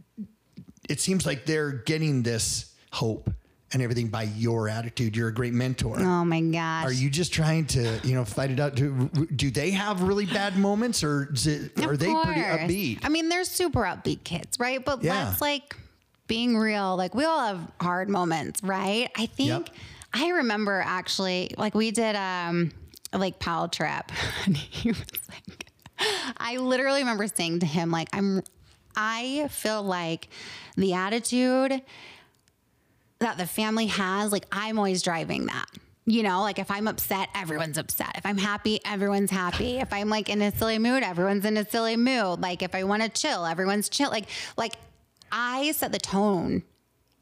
it seems like they're getting this hope and everything by your attitude. You're a great mentor. Oh my gosh. Are you just trying to, you know, fight it out? Do, do they have really bad moments, or is it, are Of they pretty course. upbeat? I mean, they're super upbeat kids, right? But Yeah. let's like being real. Like we all have hard moments, right? I think Yep. I remember actually, like we did um a Lake Powell trip, and he was like, I literally remember saying to him, like, I'm, I feel like the attitude that the family has, like I'm always driving that. You know, like if I'm upset, everyone's upset. If I'm happy, everyone's happy. If I'm like in a silly mood, everyone's in a silly mood. Like if I want to chill, everyone's chill. Like, like I set the tone uh,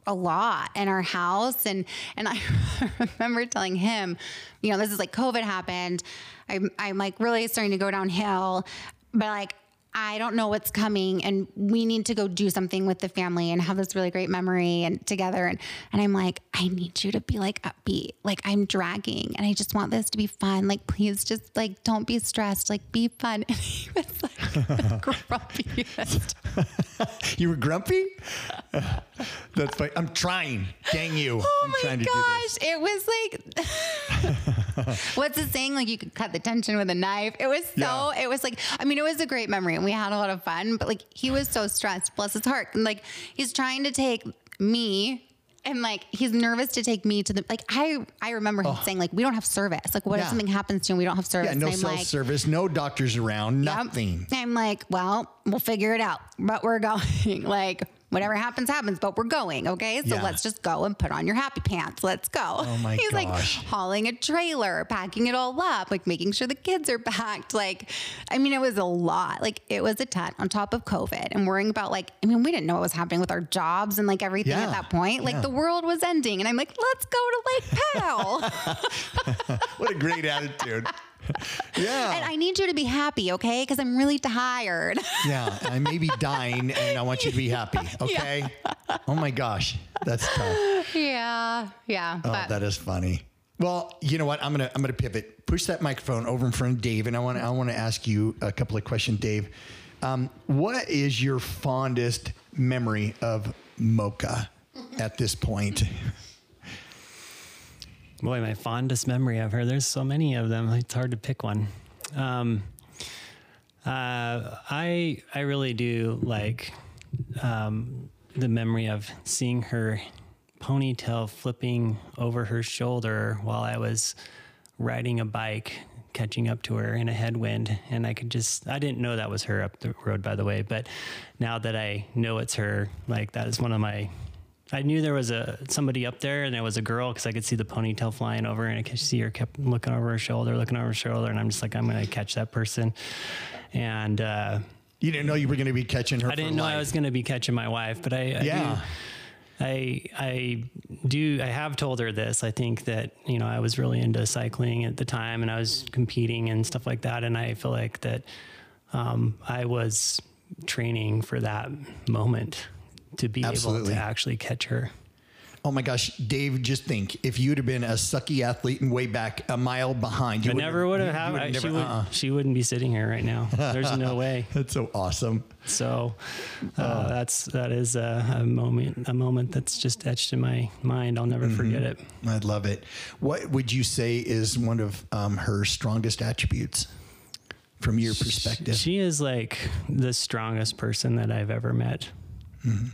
a lot in our house. And, and I remember telling him, you know, this is like COVID happened. I'm, I'm like really starting to go downhill, but like, I don't know what's coming and we need to go do something with the family and have this really great memory and together. And, and I'm like, I need you to be like upbeat. Like I'm dragging and I just want this to be fun. Like, please just like, don't be stressed, like be fun. And he was like the grumpiest. You were grumpy? That's funny. I'm trying. Dang you. Oh I'm my trying to gosh. do It was like, what's the saying? Like you could cut the tension with a knife. It was so, Yeah. it was like, I mean, it was a great memory and we had a lot of fun, but like he was so stressed, bless his heart. And like, he's trying to take me and like, he's nervous to take me to the, like, I, I remember him saying like, we don't have service. Like what Yeah. if something happens to him? We don't have service. Yeah, no And I'm cell like, service, no doctors around, Yep. nothing. I'm like, well, we'll figure it out, but we're going. Like, whatever happens, happens, but we're going. Okay. So Yeah. let's just go and put on your happy pants. Let's go. Oh my He's like gosh. hauling a trailer, packing it all up, like making sure the kids are packed. Like, I mean, it was a lot. Like, it was a ton on top of COVID and worrying about like, I mean, we didn't know what was happening with our jobs and like everything Yeah. at that point. Like, Yeah. the world was ending. And I'm like, let's go to Lake Powell. What a great attitude. Yeah. And I need you to be happy, okay? Because I'm really tired. Yeah, I may be dying and I want you to be happy, okay? Oh my gosh, that's tough. yeah. Yeah. Oh, but that is funny. Well, you know what? I'm gonna I'm gonna pivot. Push that microphone over in front of Dave, and I want I want to ask you a couple of questions, Dave. Um, what is your fondest memory of Mocha at this point? Boy, my fondest memory of her. There's so many of them. It's hard to pick one. Um, uh, I I really do like um, the memory of seeing her ponytail flipping over her shoulder while I was riding a bike, catching up to her in a headwind, and I could just, I didn't know that was her up the road, by the way, but now that I know it's her, like that is one of my, I knew there was a somebody up there and there was a girl because I could see the ponytail flying over and I could see her kept looking over her shoulder, looking over her shoulder, and I'm just like, I'm going to catch that person. And uh, You didn't know you were going to be catching her. I didn't know I was going to be catching my wife, but I, I Yeah. do, I I do I have told her this. I think that, you know, I was really into cycling at the time and I was competing and stuff like that, and I feel like that um, I was training for that moment to be Absolutely. able to actually catch her. Oh my gosh, Dave, just think if you'd have been a sucky athlete and way back a mile behind, you I never would have you had. would've She, never- would, uh-uh. she wouldn't be sitting here right now. There's no way. That's so awesome. So uh, that's that is a, a moment a moment that's just etched in my mind. I'll never forget it. I love it. What would you say is one of um, her strongest attributes from your perspective? She is like the strongest person that I've ever met. Mm-hmm.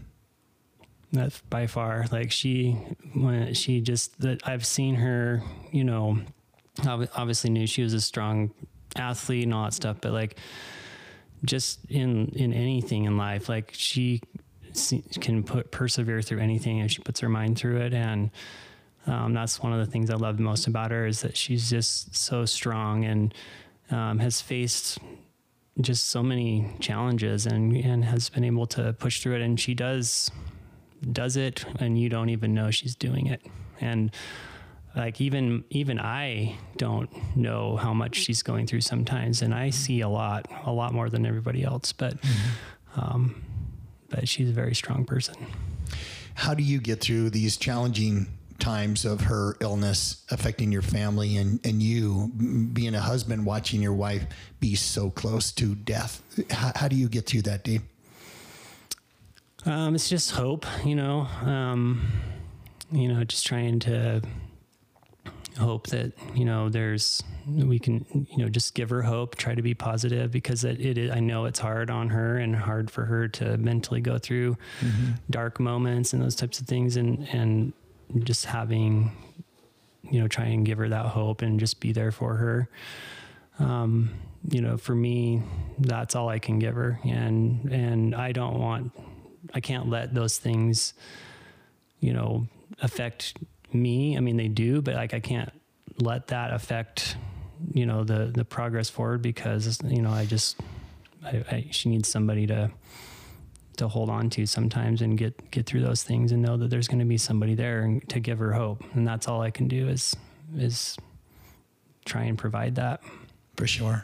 That's by far. Like she, when she just that I've seen her, you know, ob- obviously knew she was a strong athlete and all that stuff, but like just in in anything in life, like she se- can put persevere through anything if she puts her mind through it. And um, that's one of the things I love most about her is that she's just so strong and um, has faced just so many challenges and and has been able to push through it. And she does does it and you don't even know she's doing it. And like even even I don't know how much she's going through sometimes, and I see a lot a lot more than everybody else, but mm-hmm. um but she's a very strong person. How do you get through these challenging times of her illness affecting your family and, and you being a husband watching your wife be so close to death? How, how do you get through that, Dave? Um, it's just hope, you know, um, you know, just trying to hope that, you know, there's, we can, you know, just give her hope, try to be positive because it, it is, I know it's hard on her and hard for her to mentally go through mm-hmm. dark moments and those types of things. And, and just having, you know, try and give her that hope and just be there for her. Um, you know, for me, that's all I can give her. And, and I don't want, I can't let those things, you know, affect me. I mean, they do, but like, I can't let that affect, you know, the, the progress forward because, you know, I just, I, I she needs somebody to, to hold on to sometimes and get, get through those things and know that there's going to be somebody there and to give her hope. And that's all I can do is, is try and provide that. For sure.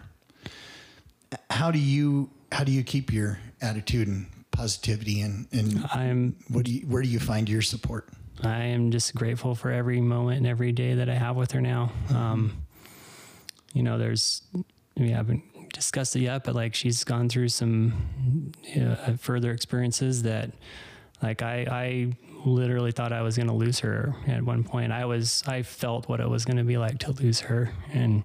How do you, how do you keep your attitude and positivity and, and I'm, what do you, where do you find your support? I am just grateful for every moment and every day that I have with her now. Mm-hmm. Um, you know, there's, we haven't discussed it yet, but like she's gone through some you know, further experiences that like I, I literally thought I was going to lose her at one point. I was, I felt what it was going to be like to lose her and,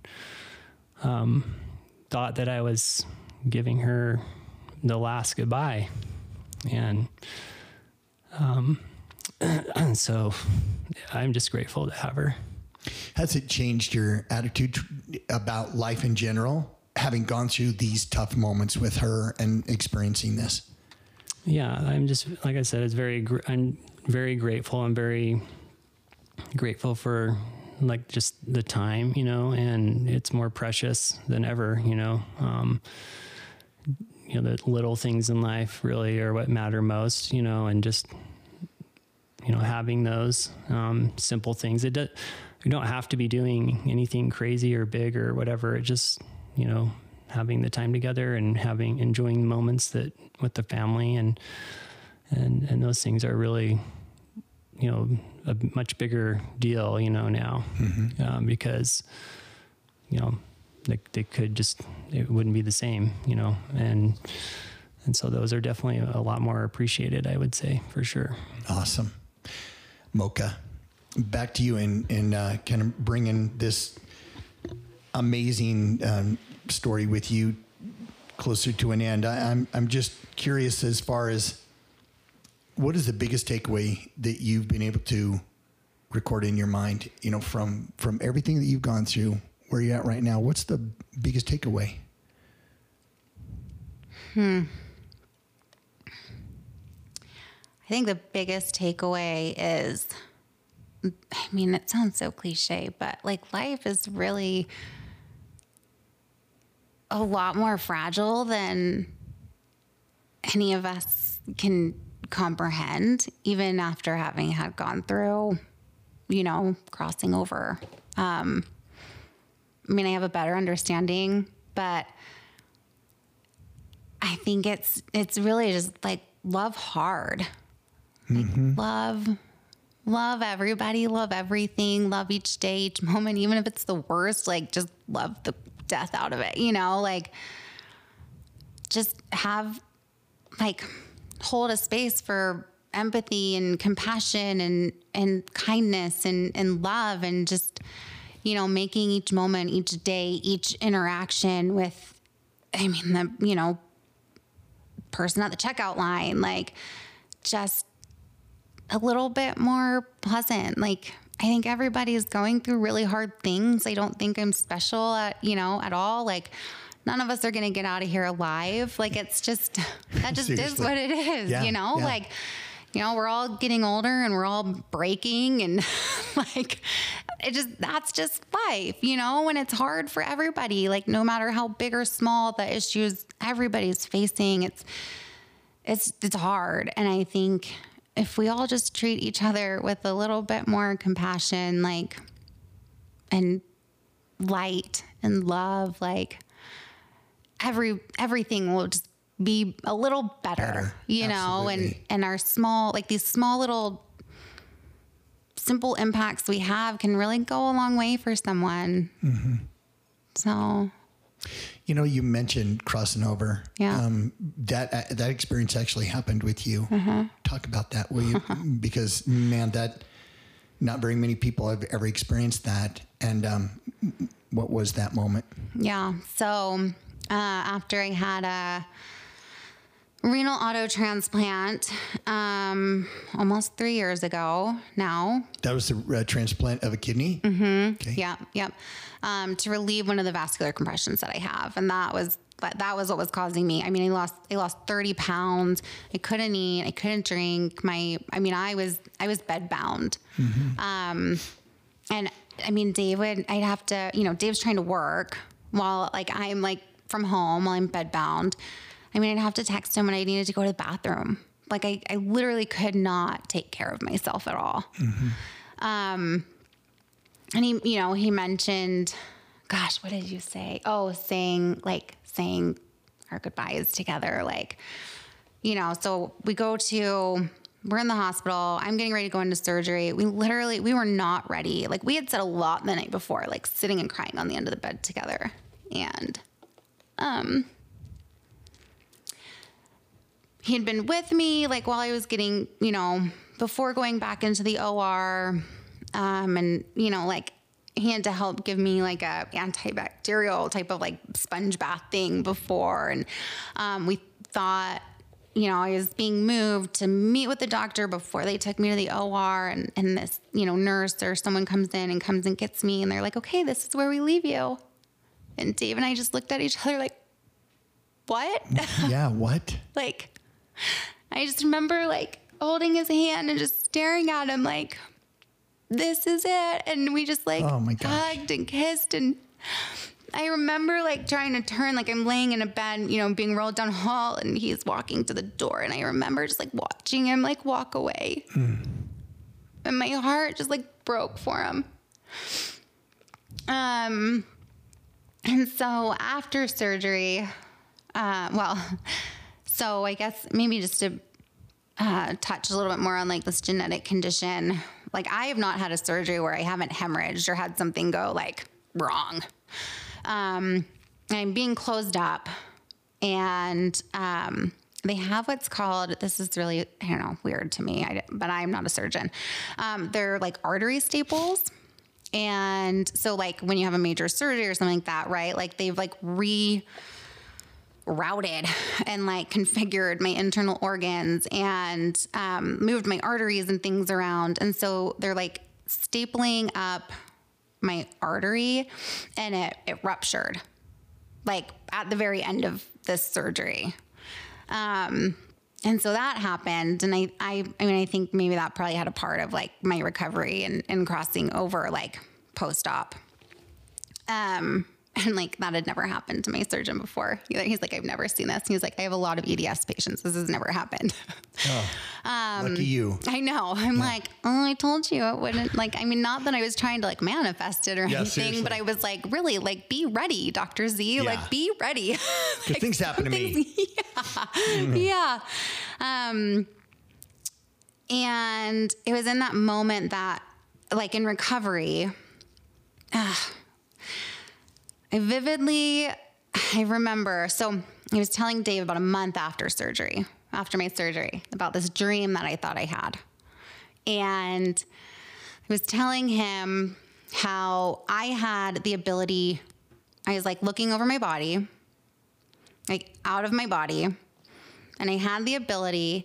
um, thought that I was giving her the last goodbye. And, um, so I'm just grateful to have her. Has it changed your attitude about life in general, having gone through these tough moments with her and experiencing this? Yeah, I'm just, like I said, it's very, gr- I'm very grateful. I'm very grateful for like just the time, you know, and it's more precious than ever, you know, um, you know, the little things in life really are what matter most, you know, and just, you know, having those, um, simple things. It does, you don't have to be doing anything crazy or big or whatever. It just, you know, having the time together and having, enjoying moments that with the family and, and, and those things are really, you know, a much bigger deal, you know, now, mm-hmm. um, because, you know, they, they could just, it wouldn't be the same, you know, and, and so those are definitely a lot more appreciated, I would say, for sure. Awesome. Mocha, back to you and, and, uh, kind of bringing this amazing, um, story with you closer to an end. I, I'm, I'm just curious as far as what is the biggest takeaway that you've been able to record in your mind, you know, from, from everything that you've gone through, where you're at right now? What's the biggest takeaway? Hmm. I think the biggest takeaway is, I mean, it sounds so cliche, but like life is really a lot more fragile than any of us can comprehend, even after having had gone through, you know, crossing over. Um, I mean, I have a better understanding, but I think it's, it's really just like love hard, like mm-hmm. love, love everybody, love everything, love each day, each moment, even if it's the worst, like just love the death out of it, you know, like just have like hold a space for empathy and compassion and, and kindness and, and love and just, you know, making each moment, each day, each interaction with, I mean, the, you know, person at the checkout line, like just a little bit more pleasant. Like, I think everybody is going through really hard things. I don't think I'm special at, you know, at all. Like none of us are going to get out of here alive. Like it's just, that just is what it is, yeah, you know, yeah. Like, you know, we're all getting older and we're all breaking and like, it just, that's just life, you know, and it's hard for everybody. Like no matter how big or small the issues everybody's facing, it's, it's, it's hard. And I think if we all just treat each other with a little bit more compassion, like, and light and love, like every, everything will just be a little better, better. you Absolutely. know, and, and our small, like these small little simple impacts we have can really go a long way for someone. Mm-hmm. So, you know, you mentioned crossing over. Yeah. Um, that, uh, that experience actually happened with you. Uh-huh. Talk about that, will you? Uh-huh. Because man, that not very many people have ever experienced that. And, um, what was that moment? Yeah. So, uh, after I had a renal auto transplant, um, almost three years ago now. That was the uh, transplant of a kidney? Mm-hmm. Okay. Yeah. Yep. Um, to relieve one of the vascular compressions that I have. And that was, that was what was causing me. I mean, I lost, I lost thirty pounds. I couldn't eat. I couldn't drink. My, I mean, I was, I was bed bound. Mm-hmm. Um, and I mean, David, I'd have to, you know, Dave's trying to work while like I'm like from home while I'm bed bound. I mean, I'd have to text him when I needed to go to the bathroom. Like I, I literally could not take care of myself at all. Mm-hmm. Um, and he, you know, he mentioned, gosh, what did you say? Oh, saying like saying our goodbyes together. Like, you know, so we go to, we're in the hospital. I'm getting ready to go into surgery. We literally, we were not ready. Like we had said a lot the night before, like sitting and crying on the end of the bed together. And, um, he had been with me, like while I was getting, you know, before going back into the O R, um, and, you know, like he had to help give me like a antibacterial type of like sponge bath thing before. And, um, we thought, you know, I was being moved to meet with the doctor before they took me to the O R, and, and this, you know, nurse or someone comes in and comes and gets me, and they're like, okay, this is where we leave you. And Dave and I just looked at each other like, what? Yeah, what? Like, I just remember like holding his hand and just staring at him like, this is it. And we just like Oh my gosh. hugged and kissed. And I remember like trying to turn, like I'm laying in a bed, you know, being rolled down hall, and he's walking to the door. And I remember just like watching him like walk away. Mm. And my heart just like broke for him. Um, and so after surgery, uh, well, so I guess maybe just to uh, touch a little bit more on like this genetic condition. Like I have not had a surgery where I haven't hemorrhaged or had something go like wrong. Um, I'm being closed up, and um, they have what's called, this is really, I don't know, weird to me, I, but I'm not a surgeon. Um, they're like artery staples. And so like when you have a major surgery or something like that, right? Like they've like re routed and like configured my internal organs and um, moved my arteries and things around. And so they're like stapling up my artery, and it, it ruptured like at the very end of this surgery. Um, and so that happened. And I, I, I mean, I think maybe that probably had a part of like my recovery and, and crossing over like post-op. Um, And like that had never happened to my surgeon before. He's like, I've never seen this. He's like, I have a lot of E D S patients. This has never happened. Oh, um, lucky you. I know. I'm yeah. like, oh, I told you it wouldn't. Like, I mean, not that I was trying to like manifest it or yeah, anything, seriously. but I was like, really, like, be ready, Doctor Z. Yeah. Like, be ready. Because like, things happen to me. Yeah. Mm. Yeah. Um, and it was in that moment that, like, in recovery, uh, I vividly, I remember, so I was telling Dave about a month after surgery, after my surgery, about this dream that I thought I had. And I was telling him how I had the ability, I was like looking over my body, like out of my body, and I had the ability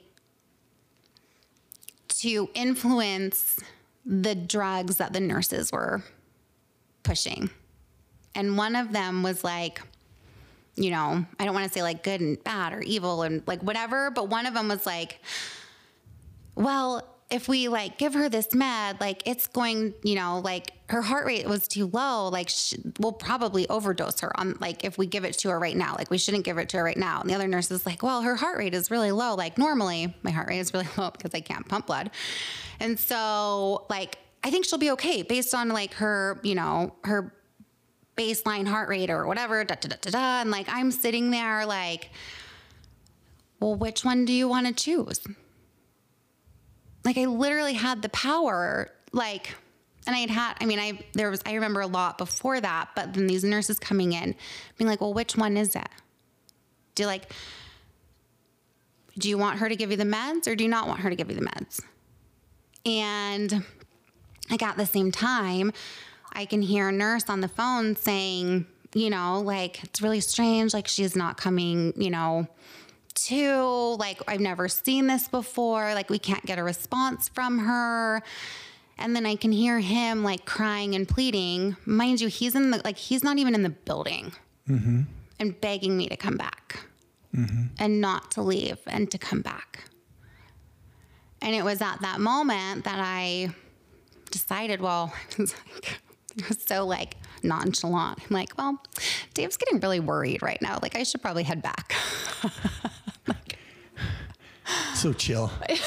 to influence the drugs that the nurses were pushing. And one of them was like, you know, I don't want to say like good and bad or evil and like whatever, but one of them was like, well, if we like give her this med, like it's going, you know, like her heart rate was too low. Like sh- we'll probably overdose her on like, if we give it to her right now, like we shouldn't give it to her right now. And the other nurse is like, well, her heart rate is really low. Like normally my heart rate is really low because I can't pump blood. And so like, I think she'll be okay based on like her, you know, her baseline heart rate or whatever, da, da, da, da, da. And like, I'm sitting there like, well, which one do you want to choose? Like I literally had the power, like, and I had had, I mean, I, there was, I remember a lot before that, but then these nurses coming in being like, well, which one is it? Do you like, do you want her to give you the meds or do you not want her to give you the meds? And like at the same time, I can hear a nurse on the phone saying, you know, like, it's really strange. Like she's not coming, you know, to like, I've never seen this before. Like we can't get a response from her. And then I can hear him like crying and pleading. Mind you, he's in the, like, he's not even in the building mm-hmm. and begging me to come back mm-hmm. and not to leave and to come back. And it was at that moment that I decided, well, it was like, it was so like nonchalant. I'm like, well, Dave's getting really worried right now. Like, I should probably head back. So chill. I'm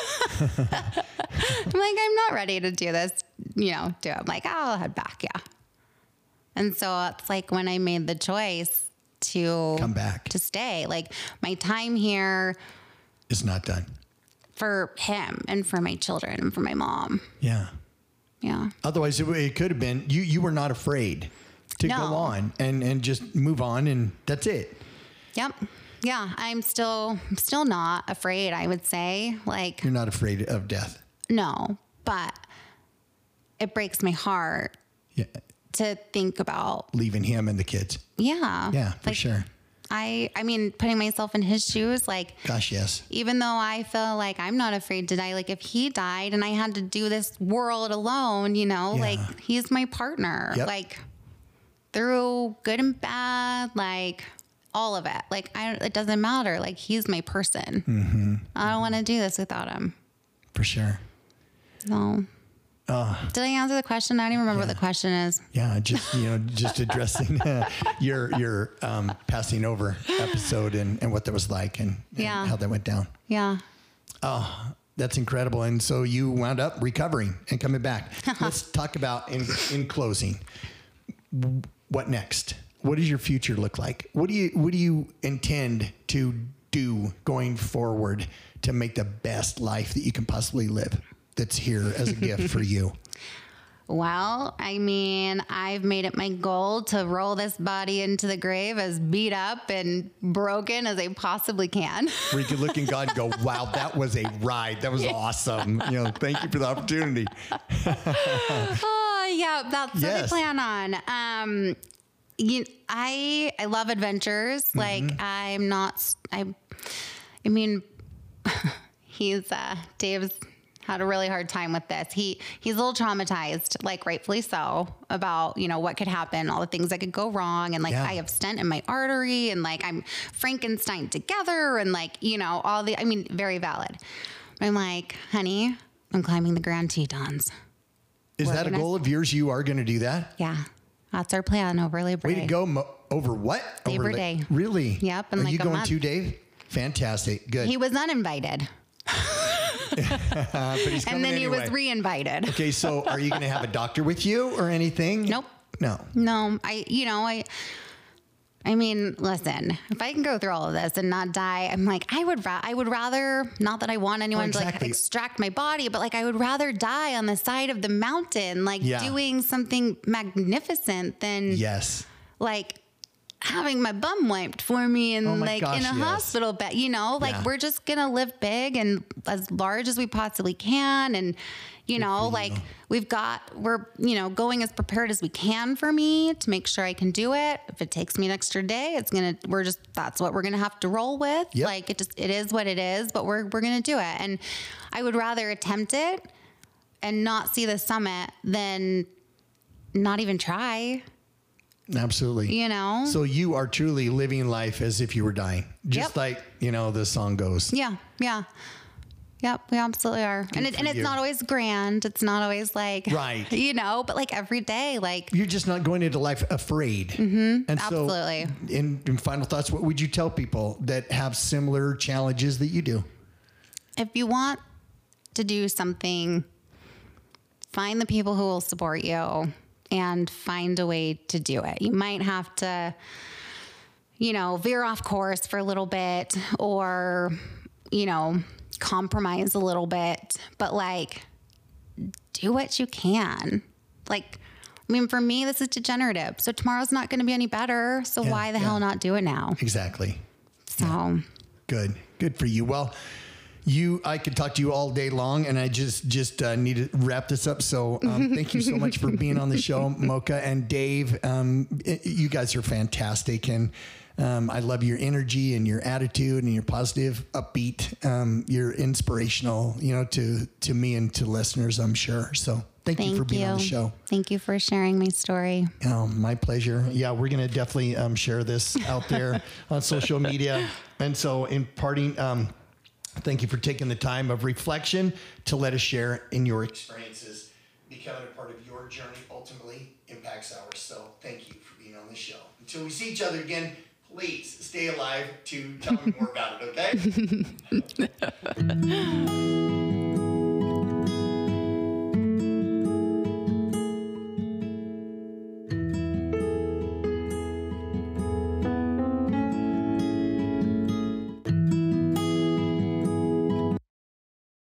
like, I'm not ready to do this, you know, do it. I'm like, I'll head back. Yeah. And so it's like when I made the choice to Come back. to stay, like my time here It's not done. for him and for my children and for my mom. Yeah. Yeah. Otherwise, it, it could have been you. You were not afraid to No. go on and and just move on, and that's it. Yep. Yeah. I'm still, I'm still not afraid, I would say. Like, You're not afraid of death. no, but it breaks my heart Yeah. to think about, Leaving him and the kids. yeah. Yeah, for like, sure. I, I mean, putting myself in his shoes, like, Gosh, yes. even though I feel like I'm not afraid to die, like if he died and I had to do this world alone, you know, Yeah. like he's my partner, Yep. like through good and bad, like all of it. Like I, it doesn't matter. Like he's my person. Mm-hmm. I don't want to do this without him. For sure. No. Did I answer the question? I don't even remember what the question is. Yeah, just you know, just addressing uh, your your um, passing over episode and, and what that was like and, and Yeah. how that went down. Yeah. That's incredible. And so you wound up recovering and coming back. Let's talk about in in closing. What next? What does your future look like? What do you what do you intend to do going forward to make the best life that you can possibly live? That's here as a gift for you. Well, I mean, I've made it my goal to roll this body into the grave as beat up and broken as I possibly can. Where you could look in God and go, wow, that was a ride. That was awesome. You know, thank you for the opportunity. Oh, yeah, that's what Yes. I plan on. Um, you, I I love adventures. Like I'm not. s- I, I mean, he's uh, Dave's had a really hard time with this. He he's a little traumatized, like rightfully so, about you know what could happen, all the things that could go wrong, and like Yeah. I have stent in my artery, and like I'm Frankenstein together, and like you know all the. I mean, very valid. I'm like, honey, I'm climbing the Grand Tetons. Is We're that a gonna- goal of yours? You are going to do that? Yeah, that's our plan over Labor Way Day. to go. Mo- over what? Labor over La- Day. Really? Yep, in Are like you a going month. too, Dave? Fantastic. Good. He was uninvited, Uh, but he's coming and then he anyway. was re-invited. Okay, so are you going to have a doctor with you or anything? Nope. No. No, I, you know, I, I mean, listen, if I can go through all of this and not die, I'm like, I would, ra- I would rather, not that I want anyone to like exactly. extract my body, but like, I would rather die on the side of the mountain, like Yeah. doing something magnificent than Yes. like having my bum wiped for me and Oh my like gosh, in a yes. hospital bed, you know, like Yeah. we're just gonna live big and as large as we possibly can. And, you know, like we've got, we're, you know, going as prepared as we can for me to make sure I can do it. If it takes me an extra day, it's gonna, we're just, that's what we're gonna have to roll with. Yep. Like it just, it is what it is, but we're, we're gonna do it. And I would rather attempt it and not see the summit than not even try, Absolutely. you know? So you are truly living life as if you were dying. Just Yep. like, you know, the song goes. Yeah, yeah. Yep, we absolutely are. and it, for and it's you. not always grand. It's not always like, Right. you know, but like every day, like, You're just not going into life afraid. Mm-hmm. And so, Absolutely. in, in final thoughts, what would you tell people that have similar challenges that you do? if you want to do something, find the people who will support you and find a way to do it. You might have to, you know, veer off course for a little bit or, you know, compromise a little bit, but like do what you can. Like, I mean, for me, this is degenerative. So tomorrow's not going to be any better. So Yeah, why the yeah. hell not do it now? Exactly. So Good. Good for you. Well, you, I could talk to you all day long, and I just just uh, need to wrap this up. So um, thank you so much for being on the show, Mocha and Dave. Um, it- you guys are fantastic, and um, I love your energy and your attitude and your positive, upbeat. Um, you're inspirational, you know, to to me and to listeners, I'm sure. So thank, thank you for being you. on the show. Thank you for sharing my story. Oh, my pleasure. Yeah, we're going to definitely um, share this out there on social media. And so in parting, um, thank you for taking the time of reflection to let us share in your experiences, becoming a part of your journey ultimately impacts ours. So thank you for being on the show. Until we see each other again, please stay alive to tell me more about it, okay?